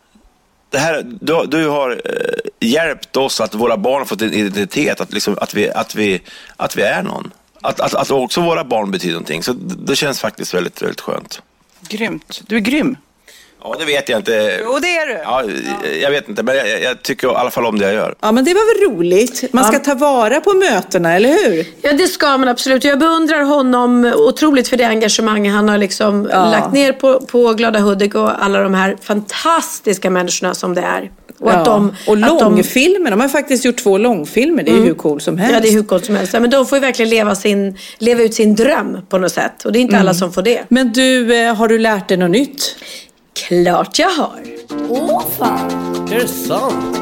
Du har hjälpt oss att våra barn har fått en identitet, att vi är någon. Att också våra barn betyder någonting. Så det känns faktiskt väldigt, väldigt skönt. Grymt. Du är grym. Ja, det vet jag inte. Jo, det är du. Ja, jag vet inte, men jag tycker i alla fall om det jag gör. Ja, men det var väl roligt. Man ska ta vara på mötena, eller hur? Ja, det ska man absolut. Jag beundrar honom otroligt för det engagemang han har liksom lagt ner på Glada Hudik och alla de här fantastiska människorna som det är. Och långfilmer, de har faktiskt gjort 2 långfilmer. Det är hur cool som helst. Ja, det är hur cool som helst. Ja, men de får ju verkligen leva ut sin dröm på något sätt. Och det är inte alla som får det. Men du, har du lärt dig något nytt? Klart jag har. Åh fan. Är det sant?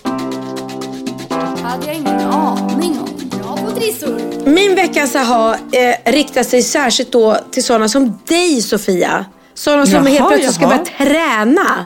Hade jag ingen aning om. Bra på trissor. Min veckans aha riktar sig särskilt då till sådana som dig, Sofia. Sådana som helt plötsligt ska börja träna.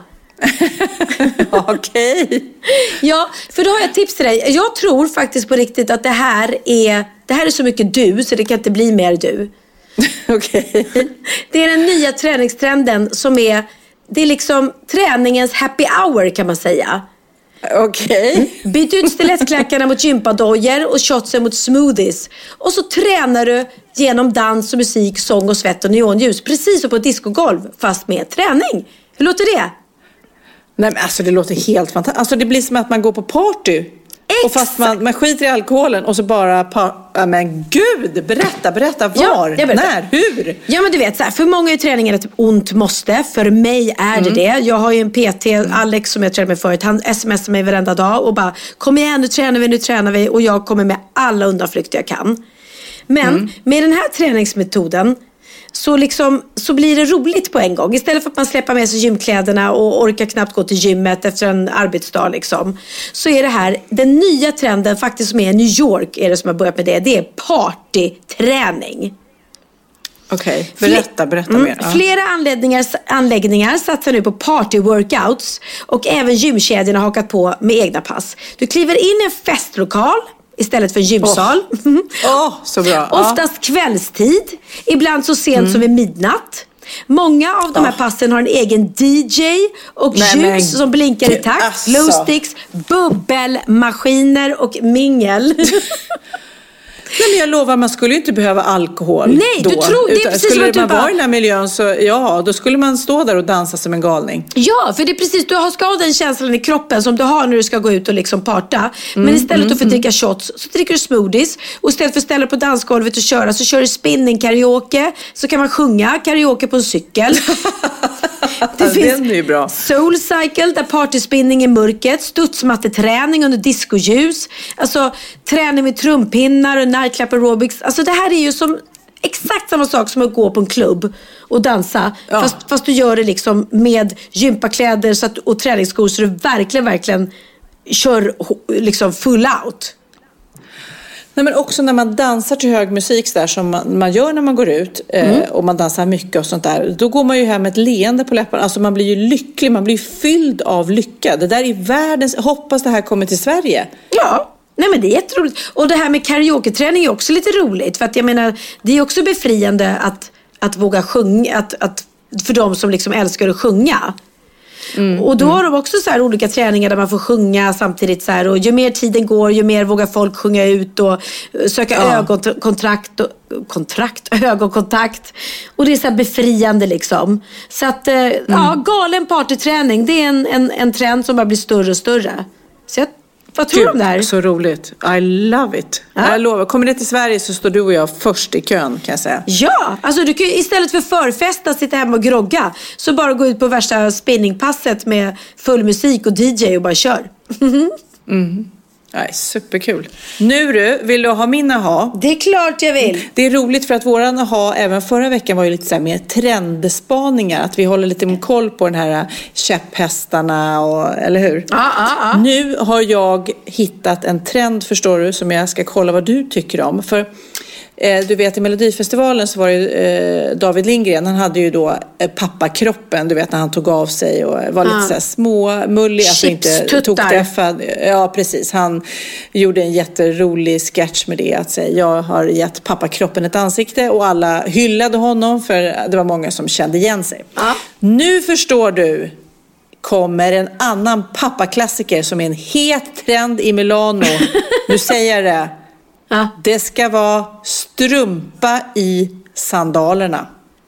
Okej. Ja, för då har jag ett tips till dig. Jag tror faktiskt på riktigt att det här är så mycket du, så det kan inte bli mer du. Okej. Det är den nya träningstrenden som det är liksom träningens happy hour, kan man säga. Okej. Byt ut stilettklackarna mot gympadojor och shotsen mot smoothies. Och så tränar du genom dans och musik, sång och svett och neonljus. Precis som på ett discogolv, fast med träning. Hur låter det? Nej, men alltså det låter helt fantastiskt. Alltså det blir som att man går på party. Exakt. Och fast man skiter i alkoholen och så bara men gud, berätta var, när, hur? Ja, men du vet så här, för många är träningen ett ont måste. För mig är det. Jag har ju en PT, Alex, som jag tränar med förut. Han smsar mig varenda dag och bara, kom igen, nu tränar vi. Och jag kommer med alla undanflykter jag kan. Men med den här träningsmetoden så blir det roligt på en gång. Istället för att man släpper med sig gymkläderna och orkar knappt gå till gymmet efter en arbetsdag liksom, så är det här den nya trenden faktiskt, som är i New York, är det som har börjat med det. Det är partyträning. Okej, berätta mer. Ja. Flera anläggningar satsar nu på party-workouts och även gymkedjorna har hakat på med egna pass. Du kliver in i en festlokal istället för en gymsal. Så bra. Oftast kvällstid, ibland så sent som vid midnatt. Många av de här passen har en egen DJ och ljus som blinkar i takt, glowsticks, bubbelmaskiner och mingel. Nej, men jag lovar, man skulle ju inte behöva alkohol. Nej, då. Du tror, det är precis skulle som man vara i den här miljön så, då skulle man stå där och dansa som en galning. Ja, för det är precis, du ska ha den känslan i kroppen som du har när du ska gå ut och liksom parta. Men istället för att dricka shots så dricker du smoothies. Och istället för att ställa på dansgolvet och köra så kör du spinning karaoke. Så kan man sjunga karaoke på en cykel. Det finns ju bra. Soul Cycle där partyspinning i mörkret, studsmatteträning under discoljus, alltså träning med trumpinnar och nightclub aerobics. Alltså det här är ju som exakt samma sak som att gå på en klubb och dansa, fast du gör det liksom med gympakläder och träningsskor så du verkligen kör liksom full out. Nej, men också när man dansar till hög musik så där, som man gör när man går ut och man dansar mycket och sånt där, då går man ju här med ett leende på läpparna. Alltså man blir ju lycklig, man blir fylld av lycka. Det där är världens, hoppas det här kommer till Sverige. Ja, nej men det är jätteroligt. Och det här med karaoke-träning är också lite roligt, för att jag menar, det är också befriande att våga sjunga, att för de som liksom älskar att sjunga. Och då har de också så här olika träningar där man får sjunga samtidigt så här, och ju mer tiden går ju mer vågar folk sjunga ut och söka ögonkontakt och det är så här befriande liksom. Så att galen partyträning, det är en trend som bara blir större och större. Så vad tror du om det här? Så roligt. I love it. Ja. Jag lovar. Kommer det till Sverige så står du och jag först i kön, kan jag säga. Ja, alltså du kan istället för förfesta, sitta hemma och grogga, så bara gå ut på värsta spinningpasset med full musik och DJ och bara kör. Nej, superkul. Nu vill du ha min aha? Det är klart jag vill. Det är roligt för att våran aha även förra veckan var ju lite så här mer trendspaningar. Att vi håller lite koll på den här käpphästarna, eller hur? Ja. Nu har jag hittat en trend, förstår du, som jag ska kolla vad du tycker om. För du vet, i Melodifestivalen så var det David Lindgren, han hade ju då pappakroppen, du vet, när han tog av sig och var lite så här småmullig, alltså inte tog-träffad. Ja, precis. Han gjorde en jätterolig sketch med det, att säga, jag har gett pappakroppen ett ansikte, och alla hyllade honom för det var många som kände igen sig. Nu förstår du, kommer en annan pappaklassiker som är en het trend i Milano. Nu säger jag det. Det ska vara strumpa i sandalerna.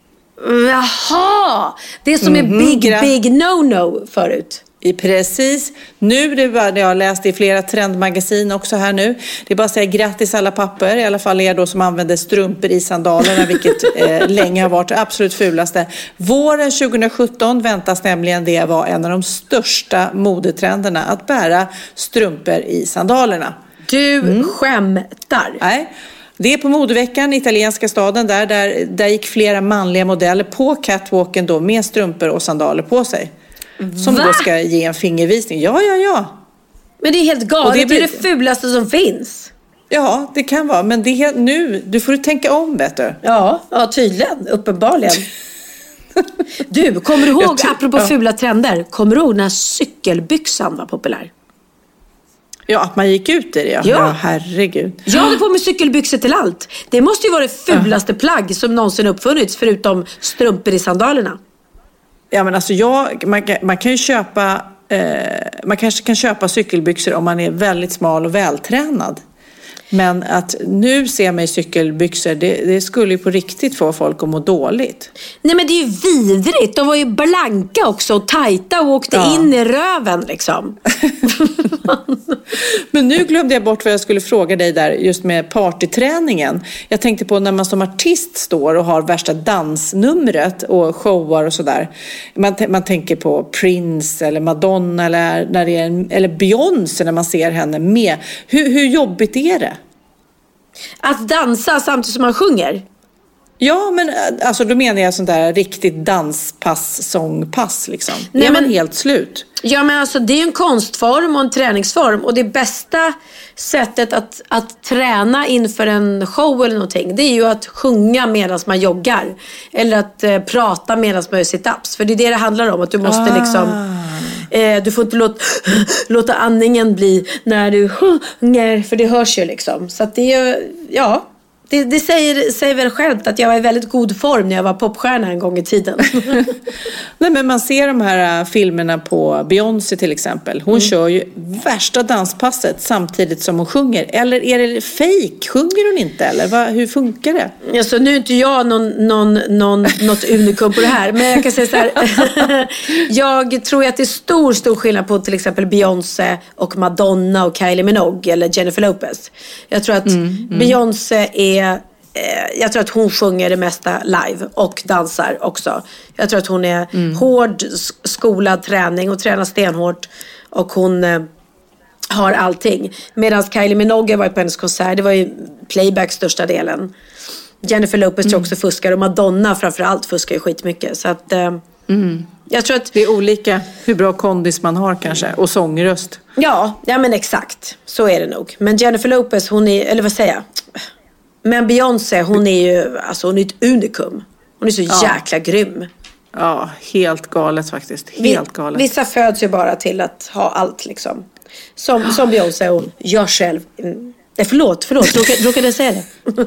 Jaha, det som är big no-no förut. Precis. Nu, det jag har läst i flera trendmagasin också här nu. Det är bara att säga grattis alla papper, i alla fall er då som använder strumpor i sandalerna, vilket länge har varit det absolut fulaste. Våren 2017 väntas nämligen det vara en av de största modetrenderna, att bära strumpor i sandalerna. Du skämtar. Nej, det är på modeveckan i italienska staden där gick flera manliga modeller på catwalken då med strumpor och sandaler på sig. Som då ska ge en fingervisning. Ja. Men det är helt galet, det är det fulaste som finns. Ja, det kan vara, men det är nu, du får tänka om, vet du. Ja, tydligen, uppenbarligen. Du, kommer du ihåg, apropå fula trender, kommer du ihåg när cykelbyxan var populär? Ja, att man gick ut i det. Ja, herregud. Jag hade på mig cykelbyxor till allt. Det måste ju vara det fulaste plagg som någonsin uppfunnits, förutom strumpor i sandalerna. Ja, men alltså man kan ju köpa, man kanske kan köpa cykelbyxor om man är väldigt smal och vältränad. Men att nu se mig i cykelbyxor, det skulle ju på riktigt få folk att må dåligt. Nej, men det är ju vidrigt. De var ju blanka också och tajta och åkte in i röven liksom. Men nu glömde jag bort vad jag skulle fråga dig där just med partyträningen. Jag tänkte på när man som artist står och har värsta dansnumret och showar och sådär. Man tänker på Prince eller Madonna eller Beyoncé när man ser henne med. Hur jobbigt är det? Att dansa samtidigt som man sjunger? Ja, men alltså då menar jag sånt där riktigt danspass, sångpass liksom. Nej, är man helt slut? Ja, men alltså det är en konstform och en träningsform. Och det bästa sättet att träna inför en show eller någonting, det är ju att sjunga medan man joggar. Eller att prata medan man gör sit-ups. För det är det handlar om, att du måste liksom... du får inte låta andningen bli när du sjunger, för det hörs ju liksom. Så att det är, ja... Det säger väl självt att jag var i väldigt god form när jag var popstjärna en gång i tiden. Nej, men man ser de här filmerna på Beyoncé till exempel. Hon kör ju värsta danspasset samtidigt som hon sjunger. Eller är det fake? Sjunger hon inte? Eller hur funkar det? Alltså, nu är inte jag något unikum på det här. Men jag kan säga så här. Jag tror att det är stor skillnad på till exempel Beyoncé och Madonna och Kylie Minogue eller Jennifer Lopez. Jag tror att Beyoncé är... Jag tror att hon sjunger det mesta live och dansar också. Jag tror att hon är hård skolad träning och tränar stenhårt, och hon har allting. Medan Kylie Minogue var på hennes konsert, det var ju playback största delen. Jennifer Lopez tror också fuskar, och Madonna framförallt fuskar ju skitmycket. Så att jag tror att det är olika hur bra kondis man har kanske, och sångröst. Ja, men exakt. Så är det nog. Men Jennifer Lopez, hon är, eller vad säger jag? Men Beyoncé, hon är ju, alltså hon är ett unikum. Hon är så jäkla grym. Ja, helt galet faktiskt. Helt galet. Vissa föds ju bara till att ha allt liksom. Som Beyoncé och jag själv. Förlåt. Råkade jag säga det?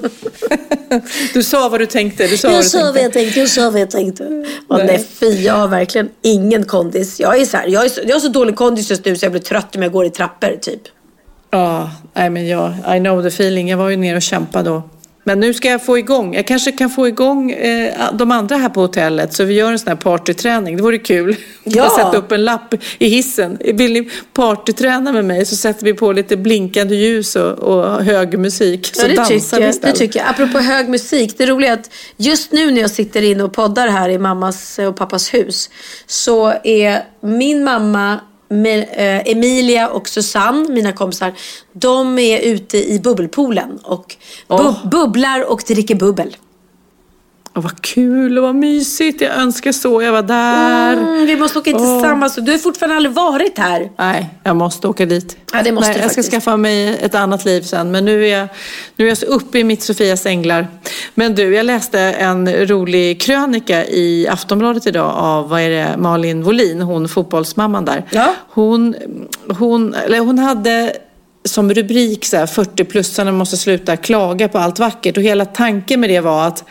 Du sa vad du tänkte. Jag sa vad jag tänkte. Och nej, jag har verkligen ingen kondis. Jag har så dålig kondis just nu så jag blir trött om jag går i trappor typ. Ja, men I know the feeling. Jag var ju ner och kämpade då. Men nu ska jag få igång. Jag kanske kan få igång de andra här på hotellet. Så vi gör en sån här partyträning. Det vore kul. Ja. Jag sätter upp en lapp i hissen. Vill ni partyträna med mig, så sätter vi på lite blinkande ljus och hög musik. Så dansar vi istället. Det tycker jag. Apropå hög musik. Det roliga är att just nu när jag sitter inne och poddar här i mammas och pappas hus, så är min mamma... Emilia och Susanne, mina kompisar, de är ute i bubbelpoolen och bubblar och dricker bubbel. Vad kul och vad mysigt. Jag önskar så jag var där. Vi måste åka tillsammans. Du har fortfarande aldrig varit här. Nej, jag måste åka dit. Ja, det måste jag ska skaffa mig ett annat liv sen. Men nu är jag så uppe i mitt Sofias änglar. Men du, jag läste en rolig krönika i Aftonbladet idag av, Malin Wollin, hon fotbollsmamman där. Ja. Hon hade som rubrik så här, 40-plussarna måste sluta klaga på allt vackert. Och hela tanken med det var att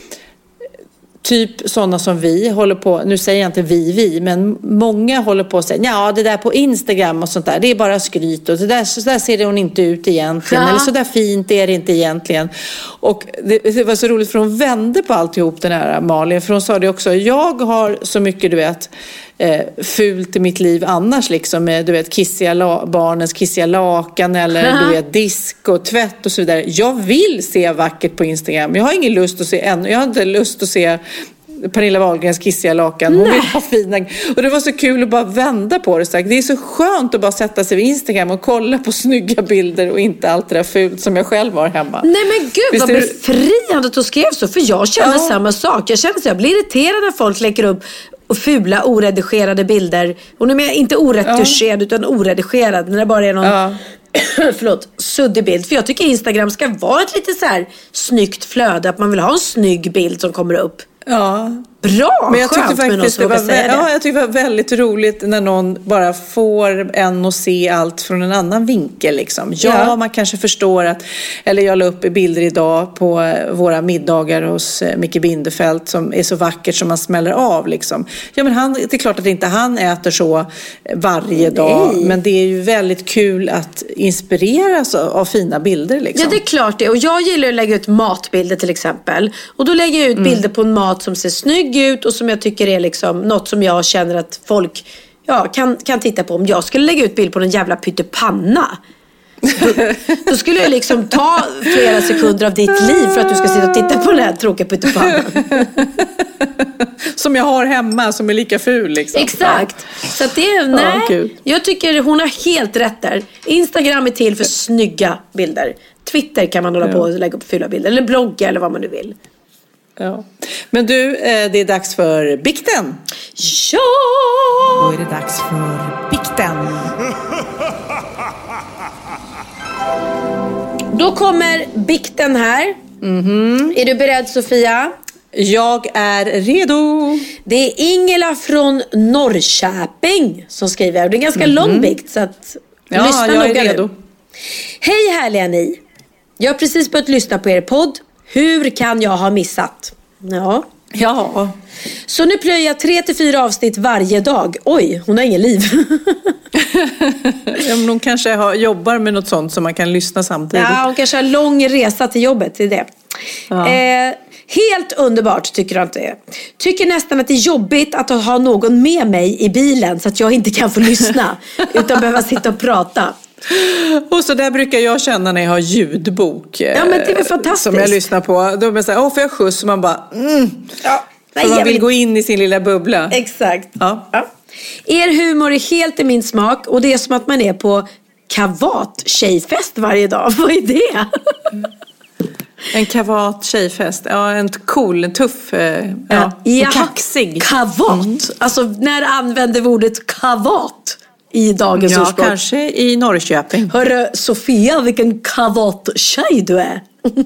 typ sådana som vi håller på, nu säger jag inte vi, men många håller på att säga, ja det där på Instagram och sånt där, det är bara skryt och så där ser hon inte ut egentligen, eller så där fint är det inte egentligen. Och det var så roligt för hon vände på alltihop, den här Malin, för hon sa det också, jag har så mycket, du vet, fult i mitt liv annars liksom, med du vet barnens kissiga lakan eller du vet disk och tvätt och så vidare. Jag vill se vackert på Instagram. Jag har ingen lust att se jag har inte lust att se Pernilla Wahlgrens kissiga lakan. Hon vill ha fina. Och det var så kul att bara vända på det. Så det är så skönt att bara sätta sig vid Instagram och kolla på snygga bilder och inte allt det där fult som jag själv har hemma. Nej men gud, vad befriande att du skrev så. För jag känner samma sak. Jag känner så jag blir irriterad när folk lägger upp och fula oredigerade bilder. Och nu är jag inte oretuscherad utan oredigerad. När det bara är någon suddig bild. För jag tycker Instagram ska vara ett lite så här snyggt flöde. Att man vill ha en snygg bild som kommer upp. Ja. Bra, men jag tyckte faktiskt det var väldigt roligt när någon bara får en att se allt från en annan vinkel liksom. Ja, man kanske förstår att, eller jag la upp bilder idag på våra middagar hos Micke Bindefeld som är så vackert som man smäller av liksom. Ja, men det är klart att inte han äter så varje dag, men det är ju väldigt kul att inspireras av fina bilder liksom. Ja, det är klart det. Och jag gillar att lägga ut matbilder till exempel. Och då lägger jag ut bilder på en mat som ser snygg ut och som jag tycker är liksom något som jag känner att folk kan titta på. Om jag skulle lägga ut bild på en jävla pyttepanna, då skulle jag liksom ta flera sekunder av ditt liv för att du ska sitta och titta på den här tråkiga pyttepannan. Som jag har hemma, som är lika ful liksom. Exakt. Så att jag tycker hon har helt rätt där. Instagram är till för snygga bilder. Twitter kan man hålla på och lägga upp fula bilder. Eller blogga eller vad man nu vill. Ja. Men du, det är dags för bikten. Ja! Då är det dags för bikten. Då kommer bikten här. Är du beredd, Sofia? Jag är redo. Det är Ingela från Norrköping som skriver. Det är en ganska lång bikt, så att lyssna jag noga är redo. nu. Hej härliga ni. Jag har precis börjat lyssna på er podd. Hur kan jag ha missat? Ja. Så nu plöjer jag 3-4 avsnitt varje dag. Oj, hon har ingen liv. Ja, men hon kanske jobbar med något sånt som man kan lyssna samtidigt. Ja, hon kanske har lång resa till jobbet, det är det. Ja. Helt underbart tycker jag inte. Tycker nästan att det är jobbigt att ha någon med mig i bilen så att jag inte kan få lyssna utan behöva sitta och prata. Och så där brukar jag känna när jag har ljudbok. Ja, men det är fantastiskt. Som jag lyssnar på. Då blir jag så här, får jag skjuts? Och man bara, Ja. För man vill gå in i sin lilla bubbla. Exakt. Ja. Er humor är helt i min smak och det är som att man är på kavat-tjejfest varje dag. Vad är det? En kavat-tjejfest. Ja, en cool, en tuff, och kaxig. Kavat. Alltså, när använder vi ordet kavat i dagens ordspråk? Ja, kanske i Norrköping. Hörru, Sofia, vilken kavat-tjej du är.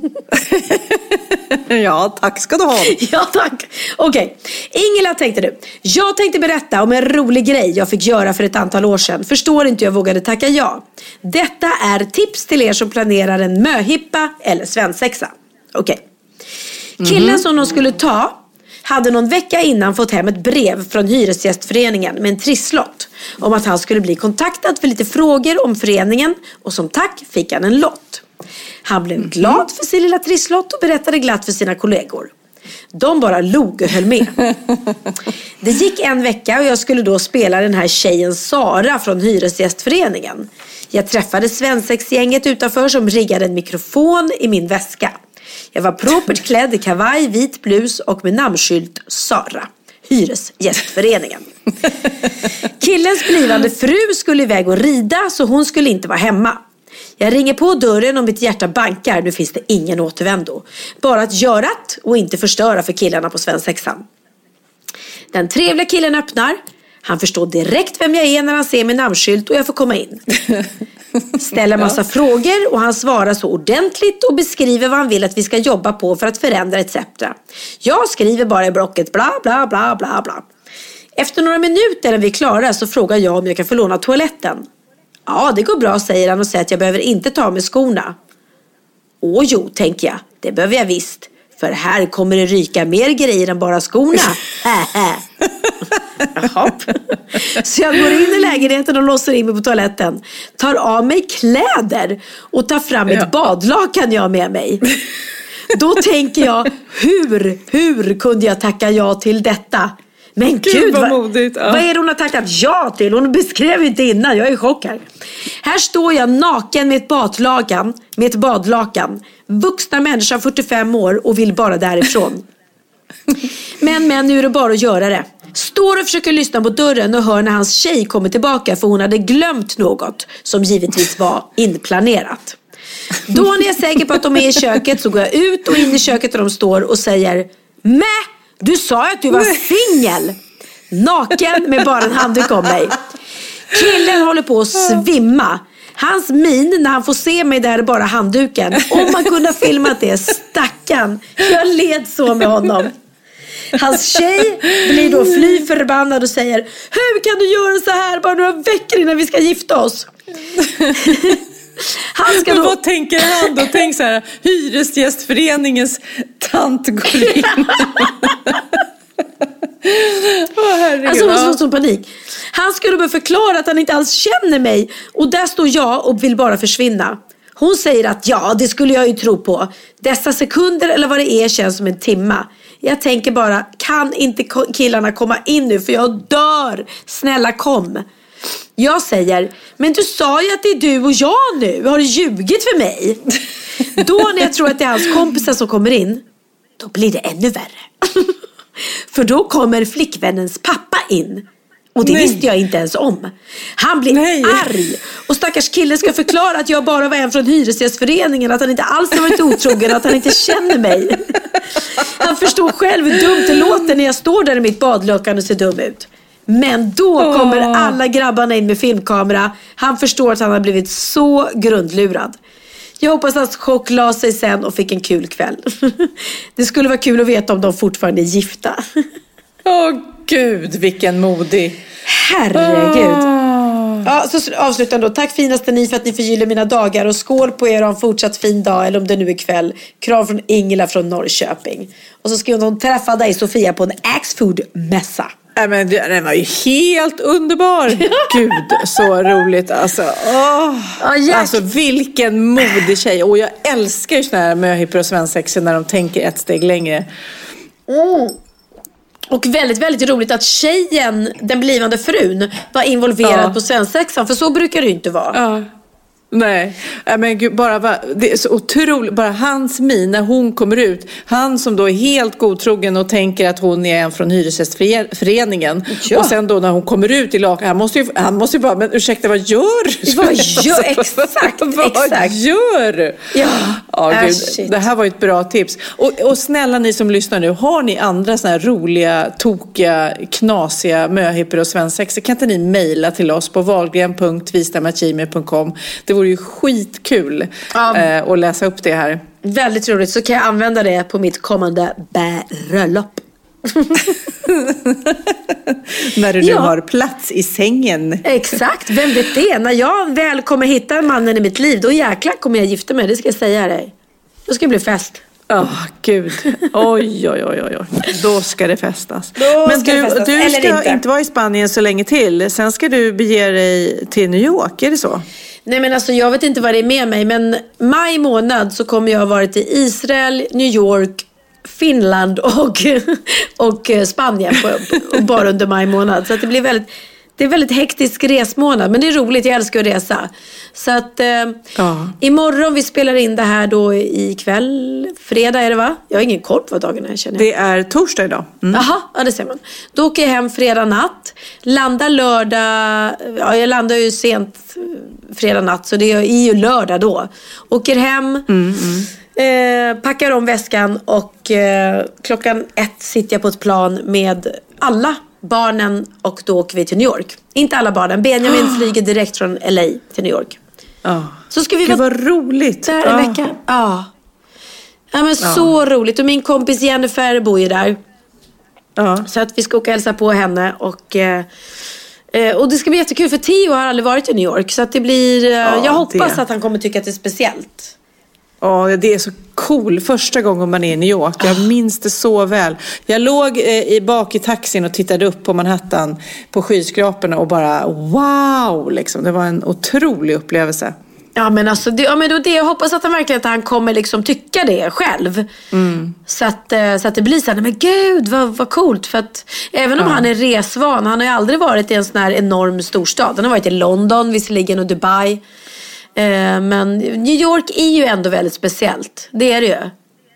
Ja, tack ska du ha. Ja, tack. Okej. Ingela, tänkte du. Jag tänkte berätta om en rolig grej jag fick göra för ett antal år sedan. Förstår inte jag vågade tacka ja. Detta är tips till er som planerar en möhippa eller svensexa. Okej. Killen som de skulle ta hade någon vecka innan fått hem ett brev från Hyresgästföreningen med en trisslott om att han skulle bli kontaktad för lite frågor om föreningen och som tack fick han en lott. Han blev glad för sin lilla trisslott och berättade glatt för sina kollegor. De bara log och höll med. Det gick en vecka och jag skulle då spela den här tjejen Sara från Hyresgästföreningen. Jag träffade svensexgänget utanför som riggade en mikrofon i min väska. Jag var propert klädd i kavaj, vit blus och med namnskylt Sara. Hyresgästföreningen. Killens blivande fru skulle iväg och rida så hon skulle inte vara hemma. Jag ringer på dörren och mitt hjärta bankar. Nu finns det ingen återvändo. Bara att göra och inte förstöra för killarna på svensexan. Den trevliga killen öppnar. Han förstår direkt vem jag är när han ser min namnskylt och jag får komma in. Ställer massa frågor och han svarar så ordentligt och beskriver vad han vill att vi ska jobba på för att förändra etc. Jag skriver bara i blocket bla bla bla bla bla. Efter några minuter när vi är klara så frågar jag om jag kan få låna toaletten. Ja, det går bra, säger han och säger att jag behöver inte ta med skorna. Åh jo, tänker jag. Det behöver jag visst. För här kommer det ryka mer grejer än bara skorna. Jaha. Så jag går in i lägenheten och låser in mig på toaletten. Tar av mig kläder och tar fram ett badlakan jag har med mig. Då tänker jag, hur kunde jag tacka ja till detta? Men gud, vad modigt. Vad är det hon har tackat ja till? Hon beskrev ju inte innan, jag är i chock här. Här står jag naken med ett badlakan. Vuxna människor 45 år och vill bara därifrån. Men nu är det bara att göra det. Står och försöker lyssna på dörren och hör när hans tjej kommer tillbaka för hon hade glömt något som givetvis var inplanerat. Då när jag är säker på att de är i köket så går jag ut och in i köket där de står och säger du sa att du var singel. Naken med bara en handduk om mig. Killen håller på att svimma. Hans min när han får se mig där bara handduken. Om man kunde ha filmat det, stackan. Jag led så med honom. Hans tjej blir då fly förbannad och säger: hur kan du göra så här bara några veckor innan vi ska gifta oss? Men vad tänker han då? Tänk så här, Hyresgästföreningens tant går in. Alltså man får sån panik. Han skulle börja förklara att han inte alls känner mig. Och där står jag och vill bara försvinna. Hon säger att ja, det skulle jag ju tro på. Dessa sekunder eller vad det är känns som en timma. Jag tänker bara, kan inte killarna komma in nu för jag dör. Snälla kom. Jag säger, men du sa ju att det är du och jag nu. Har du ljugit för mig? Då när jag tror att det är hans kompisar som kommer in, då blir det ännu värre. För då kommer flickvännens pappa in. Och det visste jag inte ens om. Han blir arg. Och stackars killen ska förklara att jag bara var en från Hyresgästföreningen. Att han inte alls har varit otrogen. Att han inte känner mig. Han förstår själv hur dumt det låter när jag står där i mitt badlakan och ser dum ut. Men då kommer alla grabbarna in med filmkamera. Han förstår att han har blivit så grundlurad. Jag hoppas att Chock la sig sen och fick en kul kväll. Det skulle vara kul att veta om de fortfarande är gifta. Gud, vilken modig. Herregud. Ja, så avslutar då. Tack finaste ni för att ni förgyller mina dagar. Och skål på er och en fortsatt fin dag. Eller om det nu är kväll. Kram från Ingela från Norrköping. Och så skrev hon träffa dig Sofia på en Axfood-mässa. Men den var ju helt underbar. Gud, så roligt. Alltså vilken modig tjej. Och jag älskar ju såna här möhippor och svensexor när de tänker ett steg längre. Och väldigt, väldigt roligt att tjejen, den blivande frun, var involverad på svensexan. För så brukar det ju inte vara. Ja. Nej, men gud, det är så otroligt. Bara hans min när hon kommer ut. Han som då är helt godtrogen och tänker att hon är en från hyresgästföreningen. Ja. Och sen då när hon kommer ut i lakan, han måste ju bara, men ursäkta, vad gör du? Exakt. Vad gör du? Ja, gud, det här var ett bra tips. Och snälla ni som lyssnar nu, har ni andra såna här roliga, tokiga, knasiga möhippor och svensexor, kan inte ni mejla till oss på wahlgren.vistam@gmail.com. Det vore ju skitkul att läsa upp det här. Väldigt roligt, så kan jag använda det på mitt kommande bröllop. När du nu har plats i sängen. Exakt, vem vet det? När jag väl kommer hitta mannen i mitt liv, då jäklar kommer jag gifta mig, det ska jag säga dig. Då ska det bli fest. Gud. Oj. Då ska det festas. Men du ska inte vara i Spanien så länge till. Sen ska du bege dig till New York, är det så? Nej, men alltså jag vet inte vad det är med mig. Men maj månad så kommer jag ha varit i Israel, New York, Finland och Spanien bara under maj månad. Så att det är väldigt hektisk resmånad. Men det är roligt, jag älskar att resa. Så att imorgon, vi spelar in det här då ikväll. Fredag är det, va? Jag har ingen koll på vad dagen är, känner jag. Det är torsdag idag. Jaha, det ser man. Då åker jag hem fredag natt. Landar lördag. Ja, jag landar ju sent fredag natt. Så det är ju lördag då. Åker hem. Packar om väskan. Och klockan 1 sitter jag på ett plan med alla barnen, och då åker vi till New York. Inte alla barnen. Benjamin flyger direkt från LA till New York. Så ska vi vara roligt. Där en vecka. Ja, men så roligt. Och min kompis Jennifer bor ju där. Så att vi ska åka och hälsa på henne. Och det ska bli jättekul, för Theo har aldrig varit i New York. Så att det blir, jag hoppas att han kommer tycka att det är speciellt. Ja, det är så cool. Första gången man är i New York. Jag minns det så väl. Jag låg bak i taxin och tittade upp på Manhattan på skyskraporna och bara wow, liksom. Det var en otrolig upplevelse. Ja, men alltså jag hoppas att han kommer liksom tycka det själv. Så att det blir så här, men gud vad coolt. För att även om han är resvan, han har ju aldrig varit i en sån här enorm storstad. Han har varit i London visserligen och Dubai. Men New York är ju ändå väldigt speciellt. Det är det ju.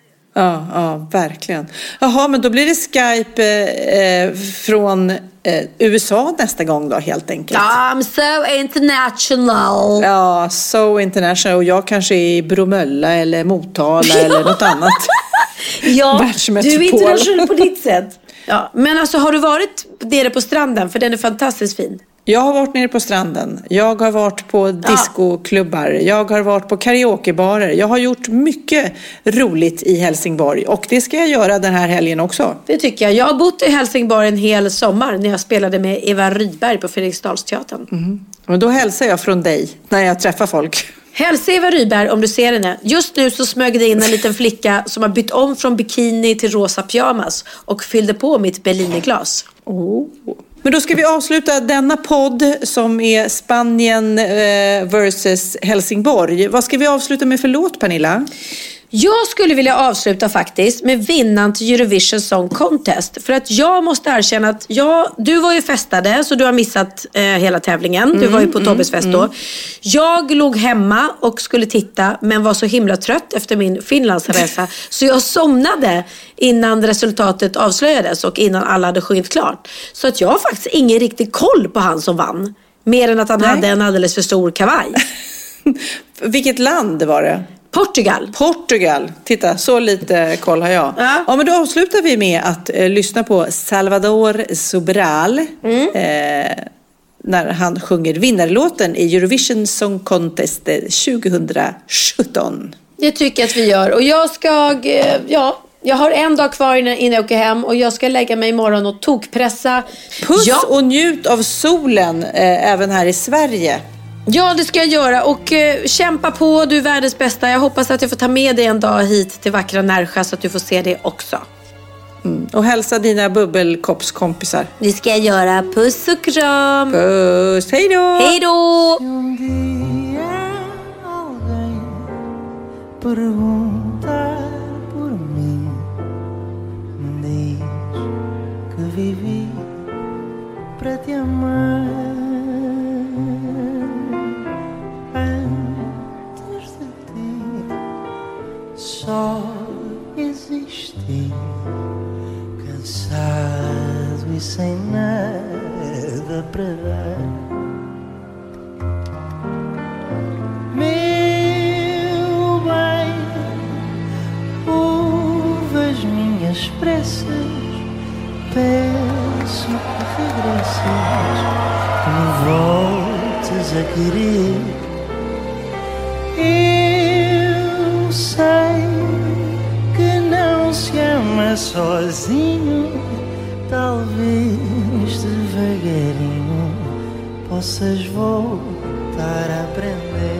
Ja, verkligen. Jaha, men då blir det Skype från USA nästa gång då, helt enkelt. I'm so international. Ja, so international. Och jag kanske är i Bromölla eller Motala eller något annat. Ja, du är international på ditt sätt. Ja, men alltså, har du varit nere på stranden? För den är fantastiskt fin. Jag har varit nere på stranden. Jag har varit på discoklubbar. Jag har varit på karaokebarer. Jag har gjort mycket roligt i Helsingborg. Och det ska jag göra den här helgen också. Det tycker jag. Jag har bott i Helsingborg en hel sommar när jag spelade med Eva Rydberg på Fredriksdalsteatern. Men då hälsar jag från dig när jag träffar folk. Hälsa Eva Rydberg om du ser henne. Just nu så smög det in en liten flicka som har bytt om från bikini till rosa pyjamas och fyllde på mitt Berlinerglas. Men då ska vi avsluta denna podd som är Spanien versus Helsingborg. Vad ska vi avsluta med för låt, Pernilla? Jag skulle vilja avsluta faktiskt med vinnaren till Eurovision Song Contest. För att jag måste erkänna att du var ju festade, så du har missat hela tävlingen. Du var ju på Tobbes fest då. Jag låg hemma och skulle titta, men var så himla trött efter min Finlandsresa. Så jag somnade innan resultatet avslöjades och innan alla hade sjungit klart. Så att jag har faktiskt ingen riktig koll på han som vann. Mer än att han hade en alldeles för stor kavaj. Vilket land var det? Portugal. Titta, så lite koll har jag. Ja, men då avslutar vi med att lyssna på Salvador Sobral när han sjunger vinnarlåten i Eurovision Song Contest 2017. Det tycker jag att vi gör. Och jag har en dag kvar innan jag åker hem. Och jag ska lägga mig imorgon och tokpressa. Puss och njut av solen även här i Sverige. Ja, det ska jag göra. Och kämpa på, du är världens bästa. Jag hoppas att jag får ta med dig en dag hit till vackra Närsjö så att du får se det också. Och hälsa dina bubbelkoppskompisar. Det ska jag göra. Puss och kram. Puss, hej då. Hej då. Perguntar por mim, diz que vivi para te amar. Antes de ti só existi, cansado e sem nada para dar. Meu bem, ouve as minhas preces, peço que regresses, que me voltes a querer. Eu sei que não se ama sozinho, talvez devagarinho possas voltar a aprender.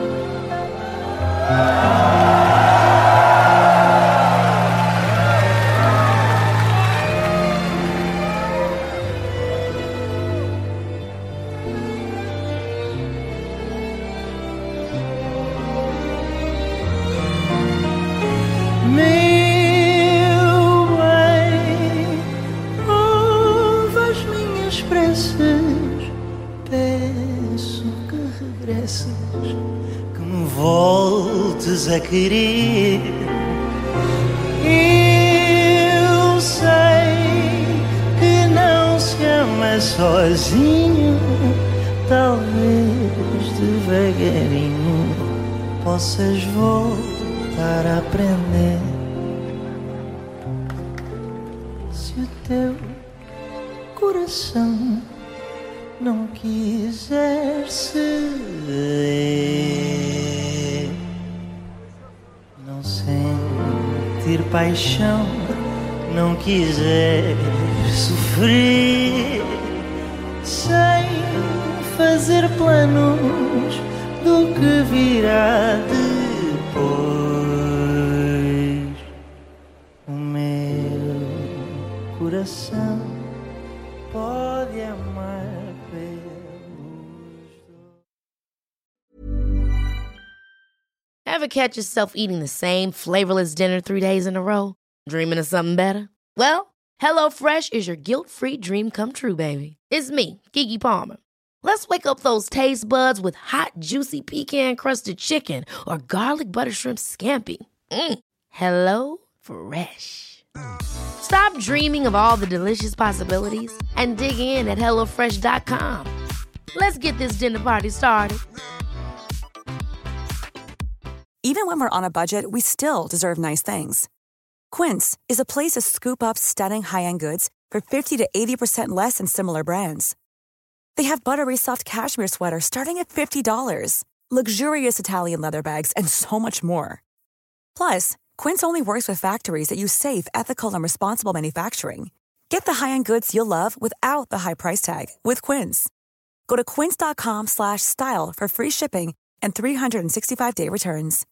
Meu bem, ouve as minhas preces, peço que regresses, que me voltes a querer. Eu sei que não se ama sozinho, talvez devagarinho possas voltar a aprender. Se o teu coração não quiser ceder, não sentir paixão, não quiser sofrer, sem fazer planos do que virá depois, o meu coração pode amar pelos. Ever catch yourself eating the same flavorless dinner 3 days in a row? Dreaming of something better? Well, HelloFresh is your guilt-free dream come true, baby. It's me, Keke Palmer. Let's wake up those taste buds with hot, juicy pecan-crusted chicken or garlic butter shrimp scampi. Hello Fresh. Stop dreaming of all the delicious possibilities and dig in at HelloFresh.com. Let's get this dinner party started. Even when we're on a budget, we still deserve nice things. Quince is a place to scoop up stunning high-end goods for 50 to 80% less than similar brands. They have buttery soft cashmere sweaters starting at $50, luxurious Italian leather bags, and so much more. Plus, Quince only works with factories that use safe, ethical, and responsible manufacturing. Get the high-end goods you'll love without the high price tag with Quince. Go to quince.com/style for free shipping and 365-day returns.